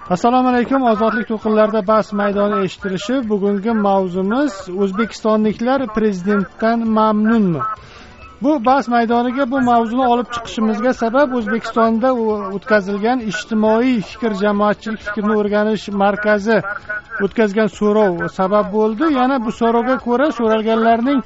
Assalomu alaykum. Ozodlik to'lqinlarida bahs maydoni eshittirishi. Bugungi mavzumiz o'zbekistonliklar prezidentdan mamnunmi? Bu bahs maydoniga bu mavzuni olib chiqishimizga sabab O'zbekistonda o'tkazilgan ijtimoiy fikr jamoatchilik fikrini o'rganish markazi o'tkazgan so'rov sabab bo'ldi. Yana bu so'rovga ko'ra so'ralganlarning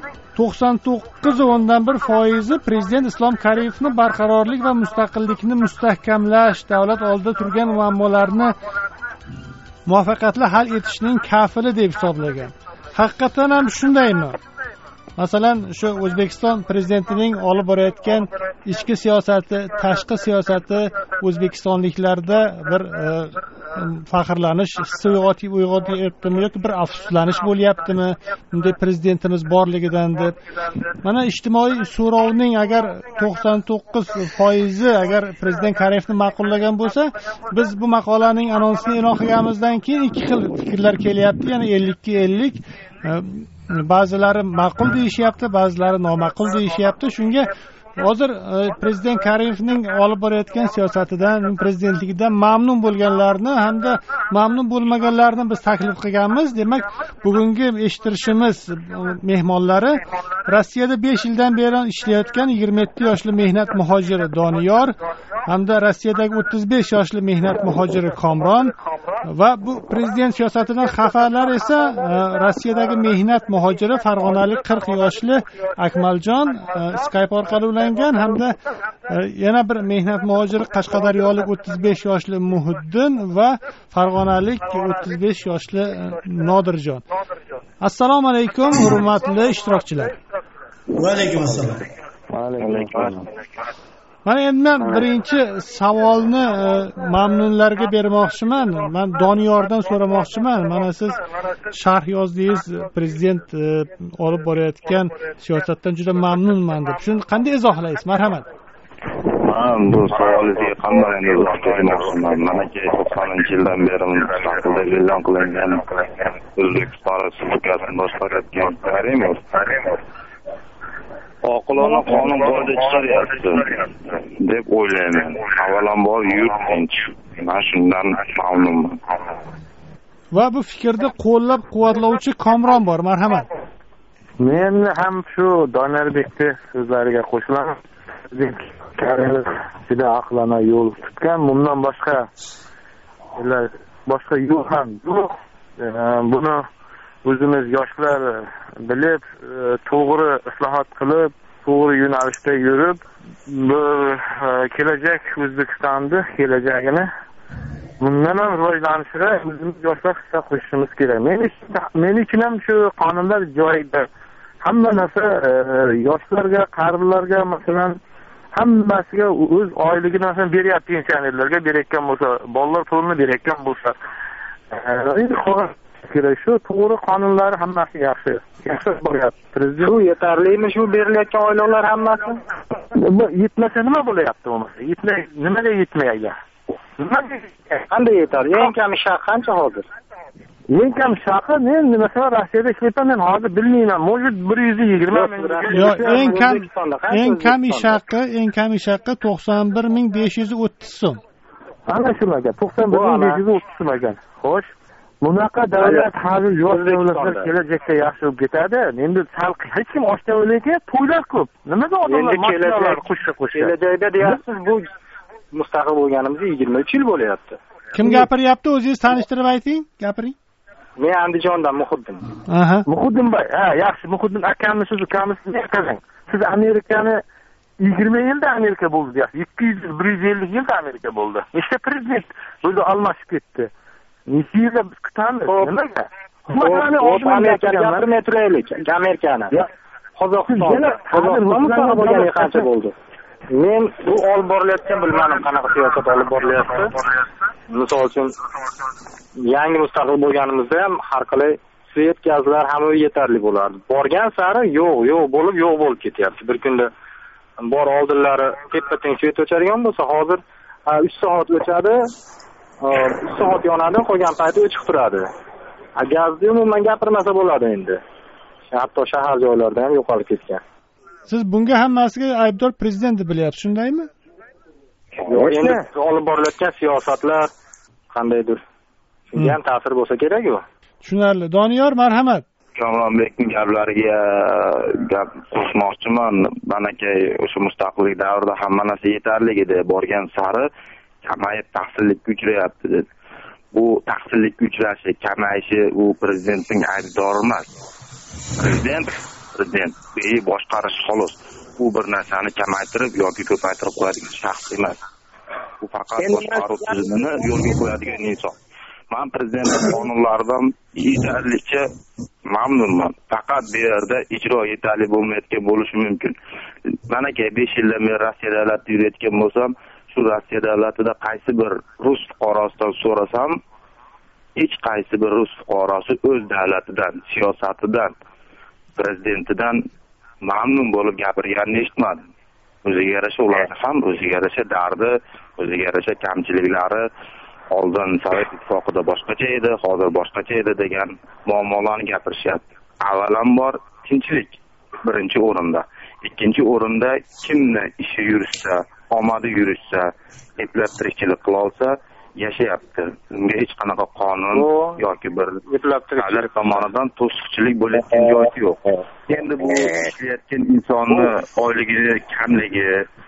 99.1% prezident Islom Kariyevni barqarorlik va mustaqillikni mustahkamlash, davlat oldida turgan muammolarni muvaffaqiyatli hal etishning kafili deb hisoblagan. Haqiqatan ham shundaymi? Masalan, shu O'zbekiston prezidentining olib borayotgan ichki siyosati, tashqi siyosati o'zbekistonliklarda bir faxrlanish hissi uyg'otyaptimi yoki bir afsuslanish bo'lyaptimi? Bunday prezidentimiz borligidan deb. Mana ijtimoiy so'rovning agar 99% agar prezident Kariyevni ma'qullagan bo'lsa, biz bu maqolaning anonsini e'lon qilganimizdan keyin ikki xil fikrlar kelyapti. Ya'ni 50-50. Ba'zilari ma'qul deyishyapti, ba'zilari noma'qul deyishyapti. Shunga hozir prezident Kariyevning olib borayotgan siyosatidan, prezidentligidan mamnun bo'lganlarni hamda mamnun bo'lmaganlarni biz taklif qilganmiz. Demak, bugungi eshittirishimiz mehmonlari Rossiyada 5 yildan beri ishlayotgan 27 yoshli mehnat muhojiri Doniyor hamda Rossiyadagi 35 yoshli mehnat muhojiri Komron va bu prezident siyosatidan xafalar esa Rossiyadagi mehnat muhojiri farg'onalik 40 yoshli Akmaljon Skype orqali ulangan hamda yana bir mehnat muhojiri qashqadaryolik 35 yoshli Muhiddin va farg'onalik 35 yoshli Nodirjon. Assalomu alaykum hurmatli ishtirokchilar. Va alaykum assalom. Mana endi men birinchi savolni mamnunlarga bermoqchiman. Men Doniyordan so'ramoqchiman. Mana siz sharh yozdingiz, prezident olib borayotgan siyosatdan juda mamnunman deb. Shuni qanday izohlaysiz? Marhamat. Men bu savolingizga qanday izoh bermoqchiman? Mana 90-yildan beri mustaqillik e'lon qilingan O'zbekiston Respublikasini boshqarayotgan Karimov oqilona qonun qoida chiqaryapti deb o'ylayman. Avvalambor yurt tinch. Men shundan mamnunman. Va bu fikrni qo'llab-quvvatlovchi Komron bor. Marhamat. Men ham shu Doniyorbekning so'zlariga qo'shilaman. Karimov juda aqlona yo'l tutgan. Bundan boshqa yo'l ham yo'q. Buni o'zimiz yoshlar bilib, to'g'ri islohot qilib, to'g'ri yo'nalishda yurib, kelajak O'zbekistonni kelajagini bundan ham rivojlanishiga o'zimiz yoshlar hissa qo'shishimiz kerak. Men uchun ham shu qonunlar joyida. Hamma narsa yoshlarga, qarilarga, masalan, hammasiga o'z oyligini beryapti, pensionerlarga berayotgan bo'lsa, bolalar pulini berayotgan bo'lsa, endi kerak shu to'g'ri qonunlar hammasi yaxshi bo'lyapti. Prezident shu yetarlimi shu berilayotgan oyliklar hammasi? Yetmasa nima bo'lyapti bo'lmasa? Nimaga yetmaydi? Qanday yetar? Eng kam ish haqi qancha hozir? Eng kam ish haqi men masalan Rossiyada ishlayapman, men hozir bilmayman. Может 120 ming. Yo'q, eng kam ish haqi 91530 so'm. Ana shunaqa 91530 so'm ekan. Xo'sh, bunaqa davlat hozir yosh davlatlar kelajakda yaxshi bo'lib ketadi. Endi hech kim ochda o'ylaydi, to'ylar ko'p. Nimaga odamlar mashinalar qo'shib kelajakda deyapsiz, bu mustaqil bo'lganimizga 23 yil bo'lyapti. Kim gapiryapti? O'zingiz tanishtirib ayting, gapiring. Men Andijondan Muhiddin. Muhiddin boy. Yaxshi, Muhiddin akamni siz ukamizni ayting. Siz Amerikani 20 yilda Amerika bo'ldi deyapsiz. 200-150 yilda Amerika bo'ldi. Nechta prezident bo'ldi almashib ketdi. Necha yilda biz kutamiz? Nimaga? Gapirmay turaylik. Amerikani. Qozog'iston bo'lganiga qancha bo'ldi? Men bu olib borilayotgan bilmadim qanaqa siyosat olib borilyapti. Misol uchun yangi mustaqil bo'lganimizda ham har qalay svet gazlar ham yetarli bo'lardi. Borgan sari yo'q bo'lib ketyapti. Bir kunda bor oldinlari teppa-teng svet o'chadigan bo'lsa, hozir 3 soat o'chadi, 3 soat yonadi, qolgan payti o'chib turadi. Gazni umuman gapirmasa bo'ladi endi. Hatto shahar joylarda ham yo'qolib ketgan. Siz bunga hammasiga aybdor prezident deb bilyapsiz, shundaymi? Yo'q, endi olib borilayotgan siyosatlar qandaydir shunga ham ta'sir bo'lsa kerak-ku. Tushunarli. Doniyor, marhamat. Kamronbekning gaplariga gap qo'shmoqchiman. Manakay o'sha mustaqillik davrida hamma narsa yetarli edi, borgan sari kamayib tahsillikka uchrayapti dedi. Bu tahsillikka uchrashi, kamayishi u prezidentning aybdori emas. Prezident boshqarish xolos. U bir narsani kamaytirib yoki ko'paytirib qo'yadigan shaxs emas. Bu faqat boshqaruv tizimini yo'lga qo'yadigan inson. Men prezident qonunlaridan yetarlicha mamnunman. Faqat bu yerda ijro yetarli bo'lmayotgan bo'lishi mumkin. Manaka 5 yildan beri Rossiya davlatida yurayotgan bo'lsam, shu Rossiya davlatida qaysi bir rus fuqarosidan so'rasam, hech qaysi bir rus fuqarosi o'z davlatidan, siyosatidan, prezidentidan mamnun bo'lib gapirganini eshitmadim. O'ziga yarasha ularni ham o'ziga yarasha dardi, o'ziga yarasha kamchiliklari, oldin Sovet ittifoqida boshqacha edi, hozir boshqacha edi degan muammolarni gapirishyapti. Avvalambor tinchlik birinchi o'rinda. Ikkinchi o'rinda kimni ishi yurishsa, omadi yurishsa, eplab tirikchilik qila olsa, yashayapti. Unga hech qanaqa qonun yoki bir davlat tomonidan to'siqchilik bo'layotgan joyi yo'q. Endi bu ishlayotgan insonni oyligi kamligi,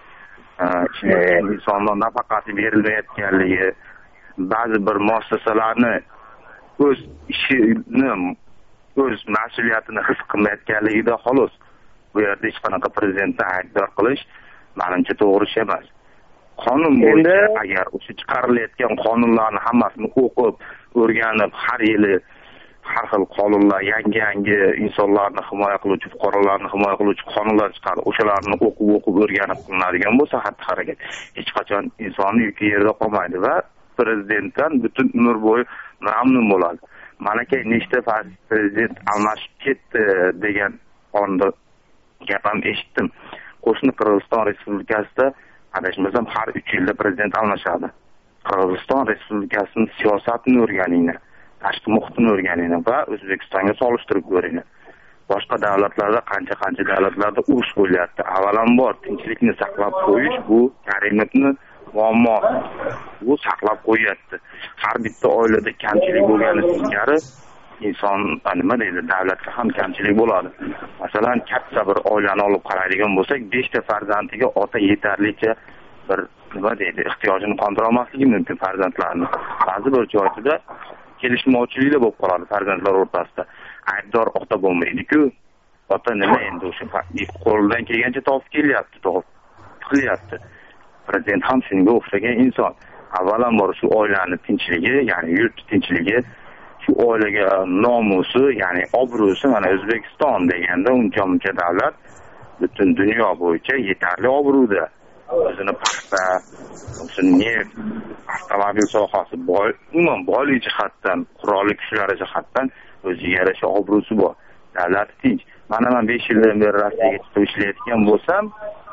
ishlayotgan insonga nafaqasi berilmayotganligi, ba'zi bir muassasalarni o'z ishini, o'z mas'uliyatini his qilmayotganligida xolos. Bu yerda hech qanaqa prezidentni aybdor qilish menimcha to'g'ri ish emas. Qonun bo'yicha agar o'sha chiqarilayotgan qonunlarni hammasini o'qib, o'rganib, har yili har xil qonunlar, yangi insonlarni himoya qiluvchi, fuqarolarni himoya qiluvchi qonunlar chiqarib, o'shalarni o'qib o'rganib qilinadigan bo'lsa, xatti-harakat hech qachon insonni yuki yerda qolmaydi va prezidentdan butun umr bo'yi mamnun bo'ladi. Manaka nechta prezident almashib ketdi degan onda gap ham eshitdim. Qo'shni Qirg'iziston Respublikasida adashmasam har 3 yilda prezident almashadi. Qirg'iziston Respublikasining siyosatini o'rganinglar, tashqi muhitini o'rganinglar va O'zbekistonga solishtirib ko'ringlar. Boshqa davlatlarda qancha davlatlarda urush bo'lyapti. Avvalambor tinchlikni saqlab qo'yish bu Karimovning muammo. Bu saqlab qo'yapti. Har bitta oilada kamchilik bo'lgani singari inson nima deydi, davlatga ham kamchilik bo'ladi. Masalan, katta bir oilani olib qaraydigan bo'lsak, 5 ta farzandiga ota yetarlicha bir nima deydi, ehtiyojini qondira olmasligi mumkin farzandlarni. Ba'zi bir joyda kelishmovchiliklar bo'lib qoladi farzandlar o'rtasida. Aybdor ota bo'lmaydi-ku. Ota nima endi o'sha qo'ldan kelgancha topib kelyapti, qilyapti. Prezident ham shunga o'xshagan inson. Avvalambor shu oilani tinchligi, ya'ni yurt tinchligi, shu oilaga nomusi, ya'ni obro'si, mana O'zbekiston deganda uncha davlat butun dunyo bo'yicha yetarli obro'da. O'zini paxta, o'zini neft, avtomobil sohasi, umuman boylik jihatdan, qurolli kuchlari jihatdan o'ziga yarasha obro'si bor. Davlat tinch. Mana men 5 yildan beri Rossiyaga chiqib ishlayotgan bo'lsam,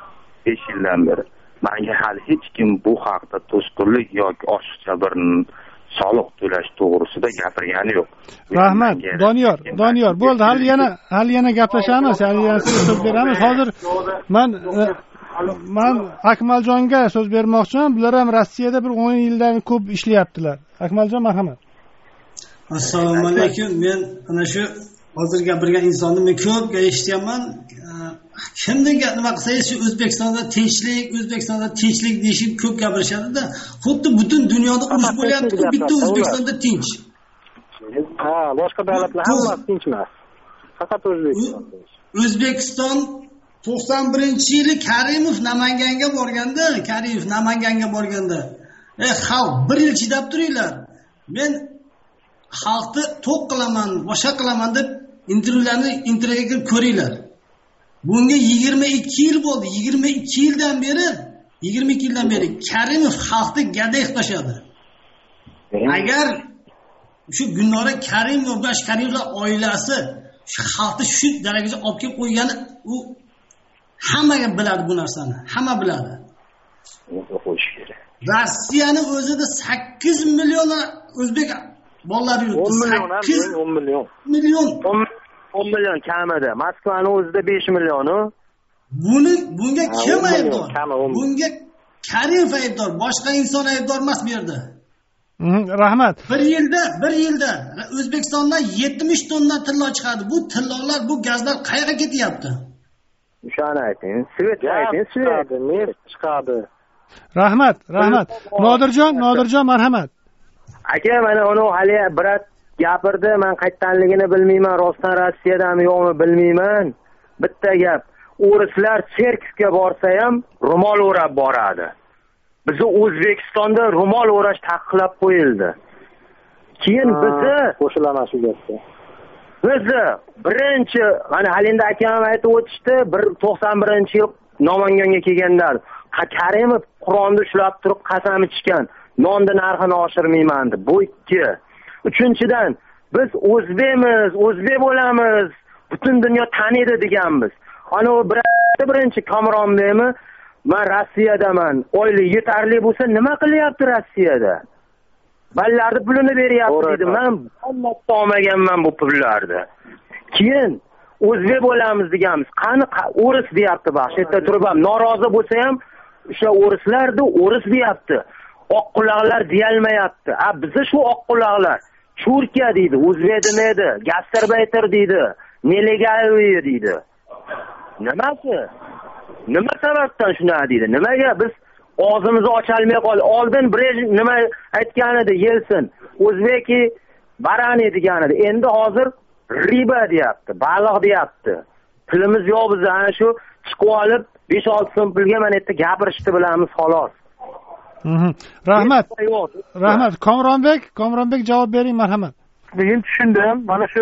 5 yildan beri menga hali hech kim bu haqda to'sqinlik yoki oshiqcha bir soliq to'lash to'g'risida gapirgani yo'q. Rahmat, Doniyor, bo'ldi. Hali yana gaplashamiz, hali yana so'z beramiz. Hozir men Akmaljonga so'z bermoqchiman. Bular ham Rossiyada bir 10 yildan ko'p ishlayaptilar. Akmaljon, marhamat. Assalomu alaykum. Men ana shu hozir gapirgan insonni men ko'p eshityapman. Kimdir nima qilsangiz shu O'zbekistonda tinchlik deyishib ko'p gapirishadi-da. Xuddi butun dunyoda urush bo'lyapti, bitta O'zbekistonda tinch. Ha, boshqa davlatlar hammasi tinch emas. Faqat O'zbekiston. O'zbekiston 91-yili Karimov Namanganga borganda, xalq 1 yil chidab turinglar. Men xalqni to'q qilaman, boshqa qilaman deb intervyuga ko'ringlar. Bunga 22 yil bo'ldi. 22 yildan beri Karimov xalqni gaday qilishadi. Agar shu Gulnora Karimov va Karimovlar oilasi shu xalqni shu darajaga olib kelib qo'ygani, u hammaga biladi bu narsani. Hamma biladi. Rossiyani o'zida 8 million o'zbek bolalar yuribdi. 10 million kamida. Moskvaning o'zida 5 millionu. Bunga kim aybdor? Bunga Karimov aybdor, boshqa inson aybdor emas bu yerda. Rahmat. Bir yilda O'zbekistondan 70 tonna tillo chiqadi. Bu tillolar, bu gazlar qayerga ketyapti? O'shani ayting. Svetga ayting, svet neft chiqadi. Rahmat. Nodirjon, marhamat. Aka, mana uni hali birat gapirdi, men qayerdanligini bilmayman, rostdan Rossiyadami yo'qmi bilmayman. Bitta gap, o'rislar sirkga borsa ham ro'mol o'rab boradi. Bizi O'zbekistonda ro'mol o'rash taqiqlab qo'yildi. Keyin bizni qo'shilaman shu gapga. Bizni birinchi, mana Halinda akam aytib o'tishdi, 91-yil Namanganga kelganlar. Karimov Qur'onni ushlab turib qasam ichgan. Nonni narxini oshirmayman deb. Bu ikki. Uchinchidan, biz o'zbekmiz, o'zbek bo'lamiz, butun dunyo taniydi deganmiz. Ana u birinchi Kamronbekmi? Men Rossiyadaman. Oylik yetarli bo'lsa nima qilyapti Rossiyada? Ballarni pulini beryapti dedi. Men albatta olmaganman bu pullarni. Keyin o'zbek bo'lamiz deganmiz. Qani o'ris deyapti bax. Shu yerda turib ham norozi bo'lsa ham o'sha o'rislarni o'ris deyapti. Oqquloqlar deyolmayapti. Bizi shu oqquloqlar Turkiya deydi, o'zbek demaydi, gastarbayter deydi, nelegalniy deydi. Nimasi? Nima sababdan shuna deydi? Nimaga biz og'zimizni ocholmay qoldik? Oldin nima aytgan edi? Yelsin. O'zbeki barani degan edi. Endi hozir riba deyapti, baliq deyapti. Tilimiz yo'q biz ana shu chiqib olib 5-6 so'm pulga mana yerda gapirishni bilamiz xolos. Rahmat. Komronbek javob bering, marhamat. Men tushundim. Mana shu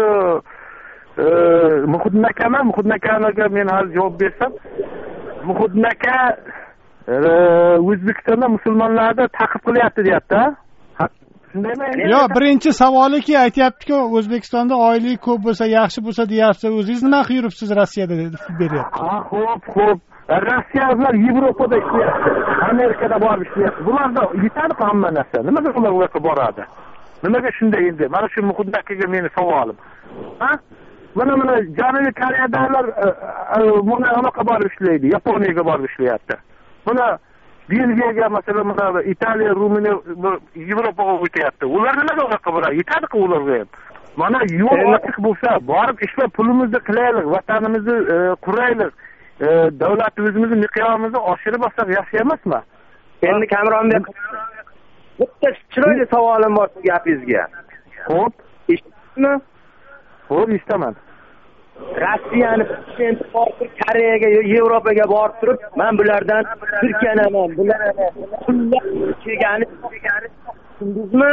Muhudnakaga men hozir javob bersam, Muhudnaka O'zbekistonda musulmonlarni ta'qib qilyapti deyapti. Shundaymi? Yo'q, birinchi savoliki aytayapti-ku, O'zbekistonda oylik ko'p bo'lsa, yaxshi bo'lsa deyapsiz. O'zingiz nima qilib yuribsiz Rossiyada deb beryapti. Xo'p. Rossiyaliklar Yevropada ishlayapti, Amerikada borib ishlayapti. Bularda yetadi hamma narsa. Nimaga ular u yoqqa boradi? Nimaga shunday endi? Mana shu Muhudnakaga meni savolim. Mana Janubiy Koreyadagilar buni anaqa borib ishlaydi, Yaponiyaga borib ishlayapti. Buni Belgiyaga, masalan, mana Italiya, Ruminiya, Yevropaga o'tyapti. Ular nimaga u yoqqa boradi? Yetadi-ku ularga ham. Mana yo'l ochiq bo'lsa, borib ishlab pulimizni qilaylik, vatanimizni quraylik. Davlat o'zimizni miqyorimizni oshirib olsak yaxshi emasmi? Endi Kamronbek, bitta chiroyli savolim bor bu gapingizga. Xo'p, eshitdingmi? Xo'p, eshitaman. Rossiyani Koreyaga, Yevropaga borib turib, men bulardan Turkiyanaman, bularni pullar kelgani, tushundingizmi?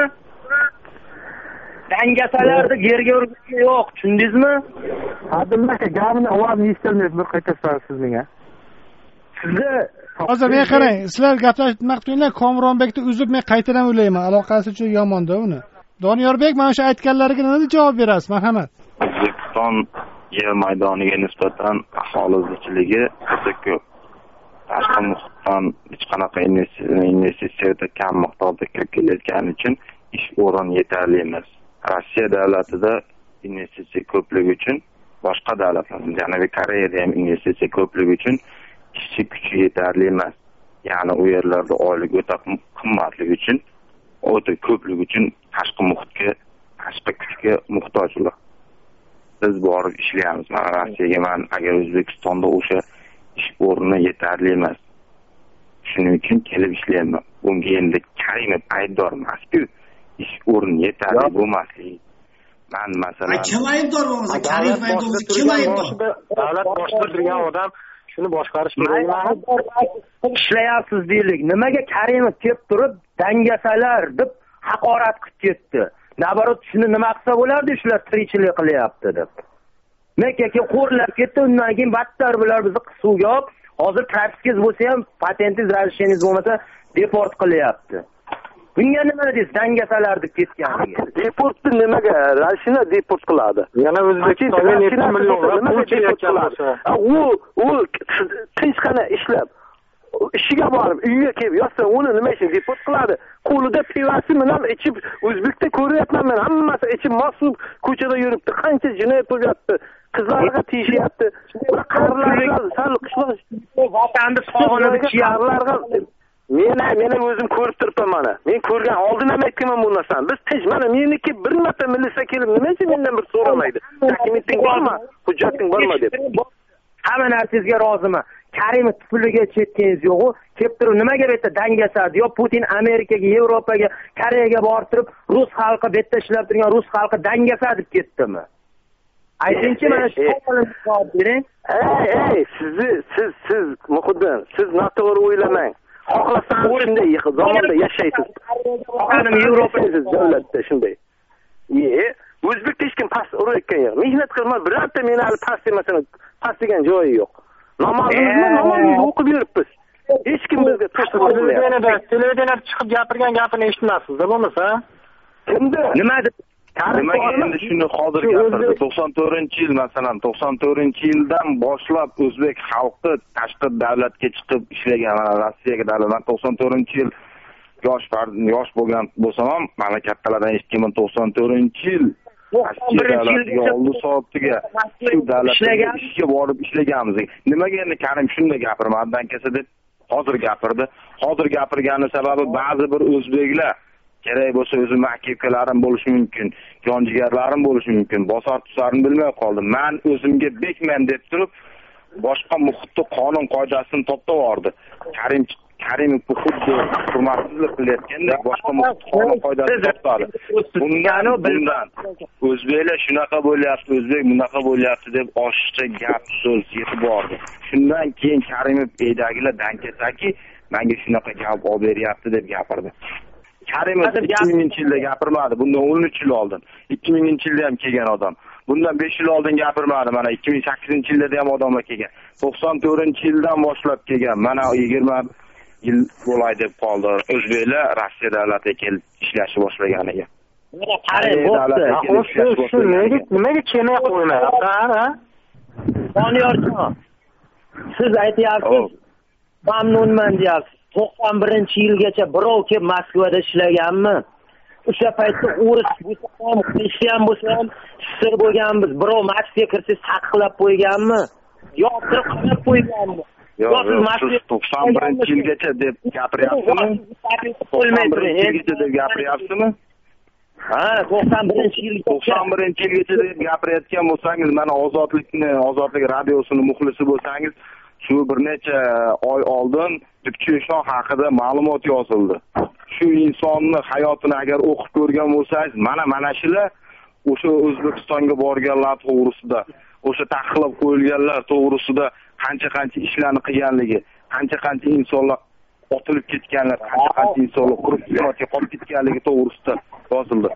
Dangasalarni yerga urgisi yo'q, tushundingizmi? Adilaka gapini ovozini eshitilmayapti, bir qaytarsangiz siz menga. Sizni hozir men qarang, sizlar gaplashmoqchilar, Komronbekni uzib men qaytadan o'ylayman, aloqasi juda yomon-da uni. Doniyorbek, mana shu aytganlariga nima javob berasiz? Marhamat. O'zbekiston yer maydoniga nisbatan aholi zichligi juda ko'p. Tashqi muhitdan hech qanaqa investitsiya kam miqdorda kirib kelayotgani uchun ish o'rin yetarli emas. Rossiya davlatida investitsiya ko'pligi uchun boshqa davlatlar, Janubiy Koreyada ham investitsiya ko'pligi uchun ishchi kuchi yetarli emas. Ya'ni u yerlarda oylik o'ta qimmatligi uchun, o'ta ko'pligi uchun tashqi muhitga, tashqi kuchga muhtoj ular. Biz borib ishlaymiz. Mana Rossiyaga agar O'zbekistonda o'sha ish o'rni yetarli emas. Shuning uchun kelib ishlayman. Bunga endi Karimov aybdor emas-ku. Ish o'rni yetarli bo'lmasligi. Men masalan kim aybdor bo'lmasa, Karimov aybdor, kim aybdor? Davlat boshqargan odam shuni boshqarish kerak. Ishlayapsiz deylik. Nimaga Karimov kelib turib dangasalar deb haqorat qilib ketdi? Nabarot shuni nima qilsa bo'lardi, shular tirikchilik qilyapti deb. Mekkaga qo'rlab ketdi, undan keyin battar bular bizni qisuvga olib, hozir propiskiz bo'lsa ham, patentingiz, razрешениyangiz bo'lmasa deport qilyapti. Bunga nima deysiz? Dangasalar deb ketganiga. Deportni nimaga? Rashina deport qiladi. Yana O'zbekistonga 7 millionlab pul kelayotgan bo'lsa, u tinchgina ishlab ishiga borib, uyiga kelib yotsa, uni nima uchun deport qiladi? Qo'lida pivasi bilan ichib, O'zbekda ko'ryapman men, hammasi ichib mas'ul ko'chada yuribdi, qancha jinoyat bo'lyapti, qizlarga tegishyapti. Qarlarga, sal qishloq vatanni sog'inib kiyarlarga Men o'zim ko'rib turibman mana. Men ko'rgan oldin ham aytganman bu narsani. Biz tinch mana meniki bir marta milisa kelib nima uchun mendan bir so'ramaydi. Dokumenting bormi? Hujjating bormi deb. Hamma narsangizga roziman. Karimov puliga chetdingiz yo'q-ku. Kelib turib nimaga bu yerda dangasadi? Yo Putin Amerikaga, Yevropaga, Koreyaga borib turib rus xalqi bu yerda ishlab turgan rus xalqi dangasadi deb ketdimi? Aytingchi mana shu savolni javob bering. Siz Muhiddin, siz noto'g'ri o'ylamang. Xohlasangiz shunday zamonda yashaysiz. Xohladim Yevropada davlatda shunday. O'zbekda hech kim past urayotgan yo'q. Mehnat qilma, birorta meni hali past demasini, past degan joyi yo'q. Namozimizni o'qib yuribmiz. Hech kim bizga to'siq qilmayapti. Televideniyada chiqib gapirgan gapini eshitmasizda bo'lmasa? Kimda? Nimaga endi shuni hozir gapirdi. 94-yil masalan, 94-yildan boshlab o'zbek xalqi tashqi davlatga chiqib ishlagan, Rossiyaga davlat. 94-yil yosh bo'lgan bo'lsam ham, mana kattalardan eshitganman 94-yil Rossiya davlatiga oldi soatiga shu davlatga ishga borib ishlaganmiz. Nimaga endi Karim shunday gapirmadidan kelsa deb hozir gapirdi. Hozir gapirgani sababi ba'zi bir o'zbeklar kerak bo'lsa o'zim aka-ukalarim bo'lishi mumkin, jonjigarlarim bo'lishi mumkin. Bosar tusarini bilmay qoldim. Men o'zimga bekman deb turib boshqa muhitda qonun qoidasini toptavordi. Karimov bu xuddi hurmatsizlik qilayotgandek boshqa qonun qoidasini toptadi. Bundan o'zbeklar shunaqa bo'lyapti, o'zbek bunaqa bo'lyapti deb oshiqcha gap so'z yetib bordi. Shundan keyin Karimov uydagilar dankasaki, menga shunaqa javob olib beryapti deb gapirdi. Karimov 2000-yilda gapirmadi. Bundan 13 yil oldin. 2000-yilda ham kelgan odam. Bundan 5 yil oldin gapirmadi. Mana 2008-yilda ham odamlar kelgan. 94-yildan boshlab kelgan. Mana 20 yil bo'lay deb qoldi. O'zbeklar Rossiya davlatiga kelib ishlashni boshlaganiga. Mana qarang, bo'pti. Nimaga kelmay qo'ymayapsan, Doniyorjon, siz aytyapsiz, mamnunman deyapsiz. 91-yilgacha birov kelib Moskvada ishlaganmi? O'sha paytda o'ris bo'lsa ham, xristian bo'lsa ham, sir bo'lganmiz. Birov Moskvaga kirsa saqlab qo'yganmi? Yo, kirib qarab qo'yganmi? Yo'q, siz 91-yilgacha deb gapiryapsizmi? 91-yilgacha deb gapiryapsizmi? Ha, 91-yilgacha. 91-yilgacha deb gapirayotgan bo'lsangiz, mana Ozodlik radiosining muxlisi bo'lsangiz, shu bir necha oy oldin Dibcheshon haqida ma'lumot yozildi. Shu insonni hayotini agar o'qib ko'rgan bo'lsangiz, mana shular o'sha O'zbekistonga borganlar to'g'risida, o'sha taqiqlab qo'yilganlar to'g'risida qancha ishlarni qilganligi, qancha insonlar otilib ketganlar, qancha insonlar quruq qolib ketganligi to'g'risida yozildi.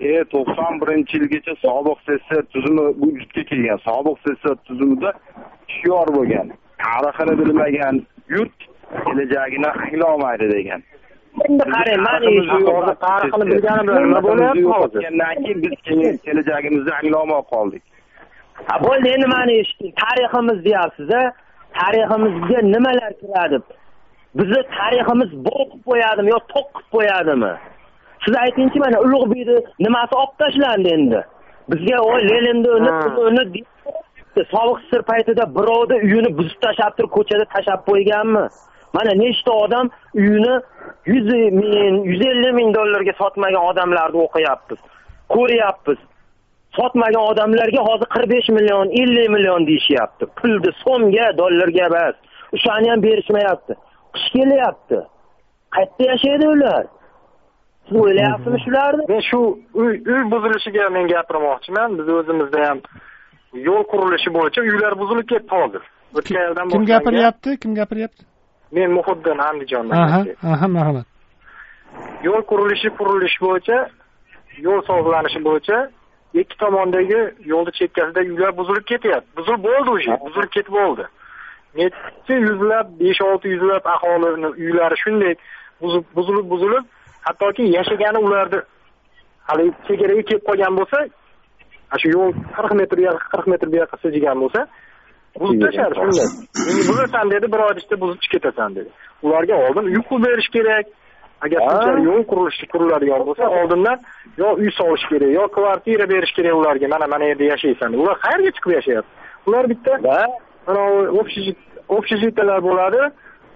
91-yilgacha sobiq SSR tuzumi vujudga kelgan. Sobiq SSR tuzumida shior bo'lgan. Tarixini bilmagan yurt kelajagini anglolmaydi degan. Endi qarang, mana shu tarixini bilgani bilan nima bo'lyapti hozir? Biz kelajagimizni anglolmay qoldik. Ha, bo'ldi, endi mana eshiting. Tariximiz deyapsiz-a? Tariximizga nimalar kiradi? Bizni tariximiz bo'q qilib qo'yadimi yo to'q qilib qo'yadimi? Siz aytingchi, mana Ulug'bekni nimasi olib tashlandi endi? Bizga Leninni uni sobiq sir paytida birovni uyini buzib tashlab turib ko'chada tashlab qo'yganmi? Mana nechta odam uyini 100 ming, 150 ming dollarga sotmagan odamlarni o'qiyapmiz. Ko'ryapmiz. Sotmagan odamlarga hozir 45 million, 50 million deyishyapti. Pulni so'mga, dollarga emas. O'shani ham berishmayapti. Qish kelyapti. Qayerda yashaydi ular? Siz o'ylayapsizmi shularni? Men shu uy buzilishiga men gapirmoqchiman. Biz o'zimizda ham yo'l qurilishi bo'yicha uylar buzilib ketdi hozir. O'tgan yildan boshlab. Kim gapiryapti? Men Muhiddin Andijondan. Marhamat. Yo'l qurilish bo'yicha, yo'l sozlanishi bo'yicha ikki tomondagi yo'lni chekkasidagi uylar buzilib ketyapti. Buzilib bo'ldi o'sha, buzilib ketib bo'ldi. Necha yuzlab, 5-6 yuzlab aholining uylari shunday buzilib, hattoki yashagani ularni hali chegaraga kelib qolgan bo'lsa, shu yo'l 40 metr bu yoqqa siljigan bo'lsa, buzib tashlar shunday. Endi buzasan dedi, bir oy ichida buzib chiqib ketasan dedi. Ularga oldin uy qurib berish kerak. Agar shuncha yo'l qurilishi quriladigan bo'lsa, oldindan yo uy solish kerak, yo kvartira berish kerak ularga. Mana yerda yashaysan. Ular qayerga chiqib yashayapti? Ular bitta mana общежитиялар bo'ladi.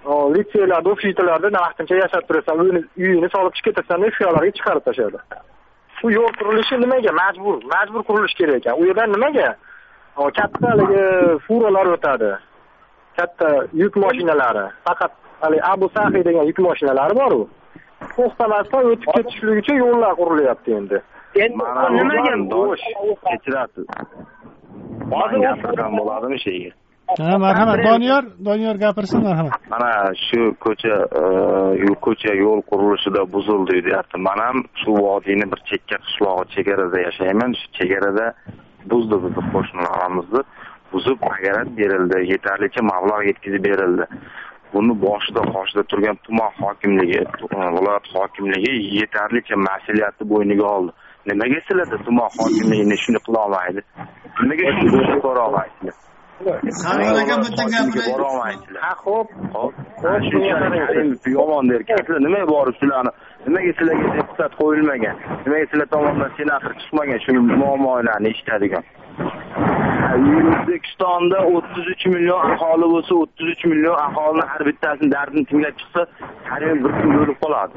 litseylarda, o'qishlarda vaqtincha yashab turasan, uyini solib chiqib ketasan deb shu yoqlarga chiqarib tashladi. Bu yo'l qurilishi nimaga majbur qurilish kerak ekan. U yerdan nimaga katta haligi furalar o'tadi. Katta yuk mashinalari, faqat hali Abu Sahi degan yuk mashinalari bor-ku. To'xtamasdan o'tib ketishlik uchun yo'llar qurilyapti endi. Endi nimaga bo'sh kechirasiz? Hozir gapirgan bo'ladimi sheyga? Ha, marhamat. Doniyor gapirsin, marhamat. Mana shu ko'cha yo'l qurilishida buzildi deyapti. Men ham shu vodiyni bir chekka qishlog'i chegarada yashayman. Shu chegarada buzdi bizni qo'shnilarimizni. Buzib agarat berildi, yetarlicha mablag' yetkazib berildi. Buni qoshida turgan tuman hokimligi, viloyat hokimligi yetarlicha mas'uliyatni bo'yniga oldi. Nimaga sizlar tuman hokimligini shuni qila olmaydi? Nimaga shuni ko'ra olmaysizlar? Sarvar aka bitta gapiray. Ha, xo'p. Shunchalik yomon derkansizlar. Nimaga borib sizlarni? Nimaga sizlarga deputat qo'yilmagan? Nimaga sizlar tomonidan senator chiqmagan shuni muammolarni eshitadigan? O'zbekistonda 33 million aholi bo'lsa, 33 million aholini har bittasini dardini tinglab chiqsa, qariyb bir kun bo'lib qoladi.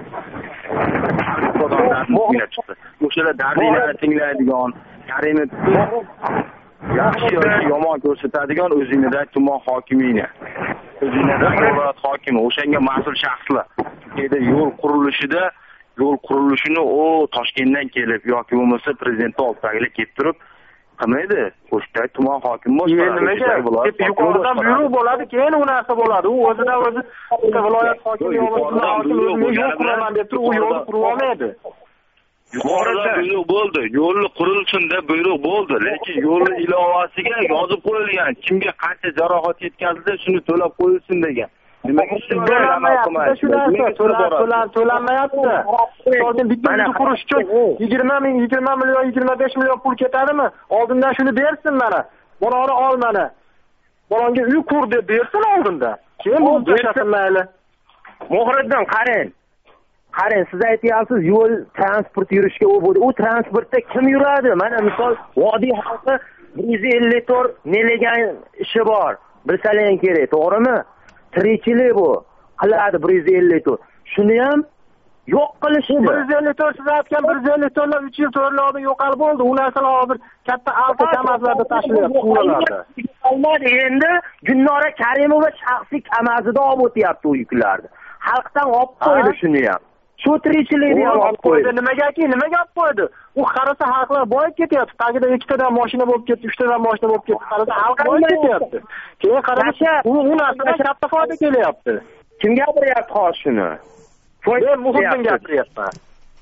O'shalar dardini tinglaydigan, qariyb yaxshi yoki yomon ko'rsatadigan o'zingizda tuman hokimini, o'zingizda viloyat hokimi, o'shanga mas'ul shaxslar. Turkiyada yo'l qurilishini Toshkentdan kelib yoki bo'lmasa prezidentning oldiga kelib turib qilmaydi. O'shda tuman hokimi nimaga? Yuqoridan buyruq bo'ladi, keyin u narsa bo'ladi. U o'zidan o'zi viloyat hokimi yo'l quraman deb turib, u yo'lni qurib olmaydi. Yuqorida buyruq bo'ldi, yo'lni qurilsin deb buyruq bo'ldi, lekin yo'lni ilovasiga yozib qo'yilgan, kimga qancha jarohat yetkazildi, shuni to'lab qo'yilsin degan. Nimaga to'lanmayapti? Hozir bitta uyni qurish uchun 20 million, 25 million pul ketadimi? Oldindan shuni bersin mana. Bolani ol mana. Bolanga uy qur deb bersin oldindan. Keyin bu tashasin mayli. Muhriddin, qarang, siz aytyapsiz, yo'l transport yurishga u bo'ldi. U transportda kim yuradi? Mana misol vodiy xalqi 150 tor nelegan ishi bor. Bilsalaring kerak, to'g'rimi? Tirikchilik bu. Qiladi 150 tor. Shuni ham yo'q qilishdi. 150 tor siz aytgan 150 torlar 3 yil to'rlardan yo'qolib bo'ldi. U narsalar hozir katta alfa kamazlarda tashilyapti, ulalarda. Endi Gulnora Karimova shaxsiy kamazida olib o'tyapti u yuklarni. Xalqdan olib qo'ydi shuni ham. Shu tirikchilikni ham olib qo'ydi. Nimaga olib qo'ydi? U qarasa xalqlar boyib ketyapti. Tagida 2 tadan mashina bo'lib ketdi, 3 tadan mashina bo'lib ketdi. Qarasa xalq boyib ketyapti. Keyin qarasa u narsadan katta foyda kelyapti. Kim gapiryapti hozir shuni? Men Muhiddin gapiryapman.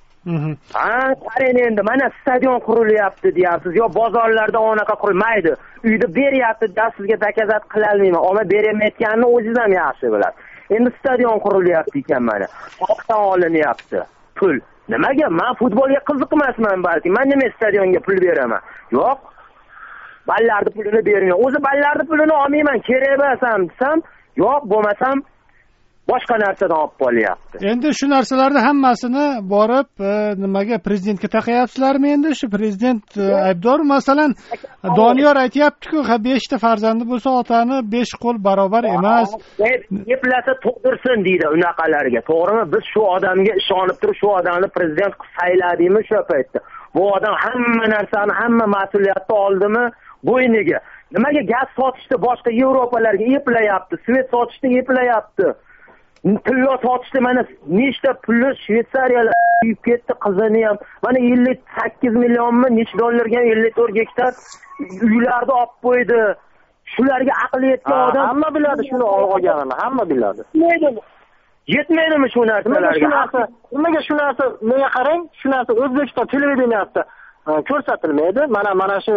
Qarang endi mana stadion qurilyapti deyapsiz. Yo bozorlarda onaqa qurilmaydi. Uyda beryapti, sizga dakazat qila olmayman. Ona bermayotganini o'zingiz ham yaxshi bilasiz. Endi stadion qurilyapti ekan mana. Xalqdan olinyapti pul. Nimaga? Men futbolga qiziqmasman balki. Men nima stadionga pul beraman? Yo'q. Ballarning pulini bermayman. O'zi ballarning pulini olmayman. Kerak bo'lsam desam, yo'q, bo'lmasam boshqa narsadan olib qolyapti. Endi shu narsalarni hammasini borib nimaga prezidentga taqayapsizlarmi endi? Shu prezident aybdor. Masalan, Doniyor aytayapti-ku, 5 ta farzandi bo'lsa, otani 5 qo'l barobar emas. Eplasa to'g'dirsin deydi unaqalarga. To'g'rimi? Biz shu odamga ishonib turib, shu odamni prezident qilib sayladikmi shu paytda? Bu odam hamma narsani, hamma mas'uliyatni oldimi bo'yniga? Nimaga gaz sotishda boshqa Yevropalarga eplayapti, svet sotishda eplayapti? Tilla sotishda mana nechta pulli Shveysariyalar yib ketdi, qizini ham. Mana 58 millionmi, nech dollarga 54 gektar uylarni olib qo'ydi. Shularga aqli yetgan odam hamma biladi shuni olganini, hamma biladi. Yetmaydimi shu narsalarga? Nimaga shu narsa, menga qarang, shu narsa O'zbekiston televideniyasida ko'rsatilmaydi. Mana shu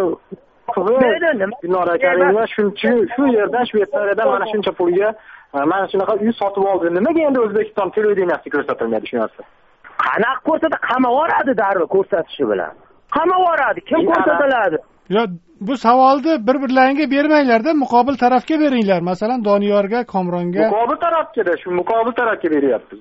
Gulnora Karimova shu yerdan Shveysariyadan mana shuncha pulga mana shunaqa uy sotib oldi. Nimaga endi O'zbekiston televideniyasida ko'rsatilmaydi shu narsa? Qanaqa ko'rsatdi? Qamavoradi darrov ko'rsatishi bilan. Qamavoradi. Kim ko'rsatiladi? Yo, bu savolni bir-birlaringga bermanglar-da, muqobil tarafga beringlar. Masalan, Doniyorga, Komronga. Muqobil tarafga beryapmiz.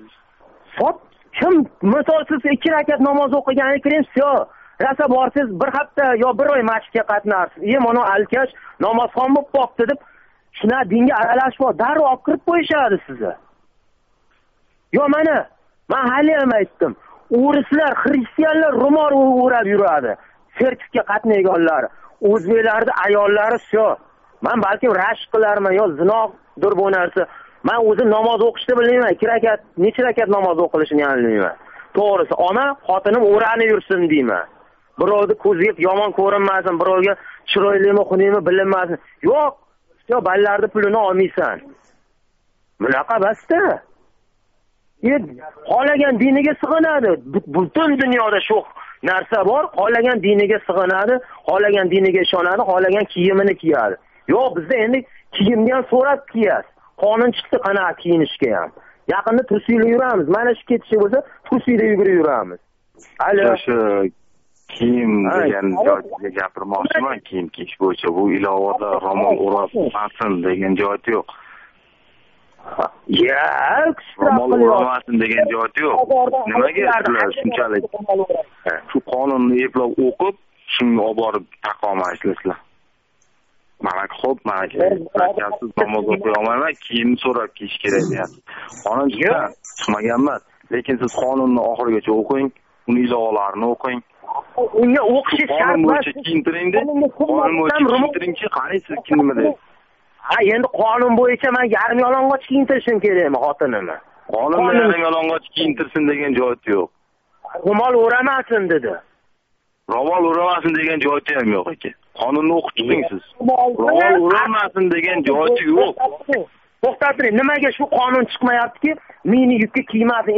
Kim misol siz 2 rakat namoz o'qiganini kiring, syo. Rasa borsiz bir hafta yo bir oy masjidga qatnarsiz. Mana alkash namozxon bo'lib qopti deb shuna dinga aralashib, darrov olib kirib qo'yishadi sizni. Yo mana, men hali ham aytdim. O'rislar, xristianlar ro'mol o'rab yuradi. Sertifga qatnayganlar. O'zbeklarning ayollari shu. Men balkim rashk qilarman yo zinodir bu narsa. Men o'zim namoz o'qishni bilmayman. 2 rakat, necha rakat namoz o'qilishini ham bilmayman. To'g'risi, ona xotinim o'rani yursin deyman. Birovni ko'ziga yomon ko'rinmasin, birovga chiroylimi, xunimi bilinmasin. Yo'q, yo ballarni pulini olmaysan. Bunaqa basta. Xohlagan diniga sig'inadi. Butun dunyoda shu narsa bor. Xohlagan diniga sig'inadi, xohlagan diniga ishonadi, xohlagan kiyimini kiyadi. Yo'q, bizda endi kiyimni ham so'rab kiyasiz. Qonun chiqdi qanaqa kiyinishga ham. Yaqinda tursiyda yuramiz. Mana shu ketishi bo'lsa, tursiyda yugurib yuramiz. Shu kiyim degan joyga gapirmoqchiman. Kiyim kiyish bo'yicha bu ilovada ro'mol o'ramasin degan joyi yo'q. Ro'mol o'ramasin degan joyi yo'q. Nimaga sizlar shunchalik shu qonunni eplab o'qib, shunga olib borib taqolmaysizlar? Malak xo'p, malak. Siz namoz o'qiy olmayman, kiyimni so'rab kiyish kerak deyapsiz. Qonun chiqmaganman, lekin siz qonunni oxirigacha o'qing, uni ilovalarini o'qing. Unga o'qish shart emas. Kiyintiring-da. Qonun bo'yicha kiyintiringchi, qani siz nima deysiz? Ha, endi qonun bo'yicha men yarim yalang'och kiyintirishim kerakmi xotinimni? Qonunda yarim yalang'och kiyintirsin degan joyi yo'q. Ro'mol o'ramasin dedi. Ro'mol o'ramasin degan joyi ham yo'q aka. Qonunni o'qib chiqing siz. Ro'mol o'ramasin degan joyi yo'q. To'xtating, nimaga shu qonun chiqmayaptiki? Mini yubka kiymasin,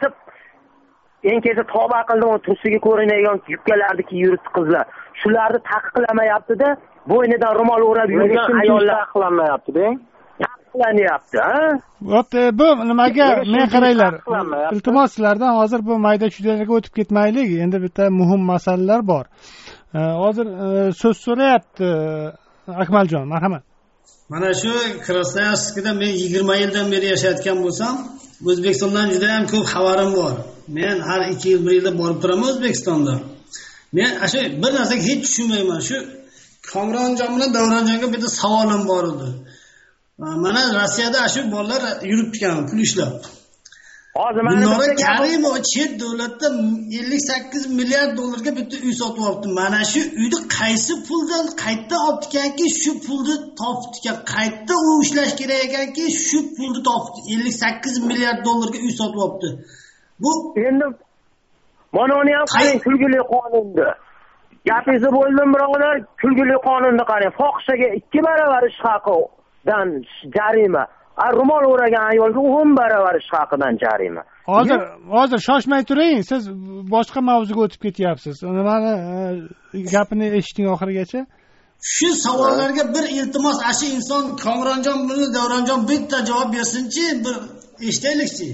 eng kesa tavba qildim, tursiga ko'rinadigan yubkalarni kiyib yuribdi qizlar. Shularni taqiqlamayapti-da, bo'ynidan ro'mol o'rab yurgan ayollar taqiqlanmayapti-da. Taqiqlanyapti, ha? Bo'pti, bu nimaga men qaranglar. Iltimos sizlardan hozir bu mayda chudalarga o'tib ketmaylik. Endi bitta muhim masalalar bor. Hozir so'z so'rayapti Akmaljon, marhamat. Mana shu Krasnoyarskda men 20 yildan beri yashayotgan bo'lsam, O'zbekistondan juda ham ko'p xabarim bor. Men har 2 yil, 1 yilda borib turaman O'zbekistonda. Men shu bir narsaga hech tushunmayman. Shu Komronjon bilan Davronjonga bitta savolim bor edi. Mana Rossiyada shu bolalar yuribgan, pul ishlab. Hozir mana Nora Karimov chet davlatda 58 milliard dollarga bitta uy sotib olibdi. Mana shu uyni qaysi puldan qayerdan olibdikanki, shu pulni topibdikan, qayerda u ishlash kerak ekanki, shu pulni topibdi. 58 milliard dollarga uy sotib olibdi. Bu endi mana uni ham qarang, kulgili qonunni. Gapingizni bo'ldim, birodar, kulgili qonunni qarang. Fohishaga 2 barobar ish haqidan jarima. Ro'mol o'ragan ayolga 10 barobar ish haqidan jarima. Hozir shoshmay turing, siz boshqa mavzuga o'tib ketyapsiz. Nimani gapini eshiting oxirigacha. Shu savollarga bir iltimos, ashi inson Komronjon bilan Davronjon bitta javob bersinchi, bir eshitaylikchi.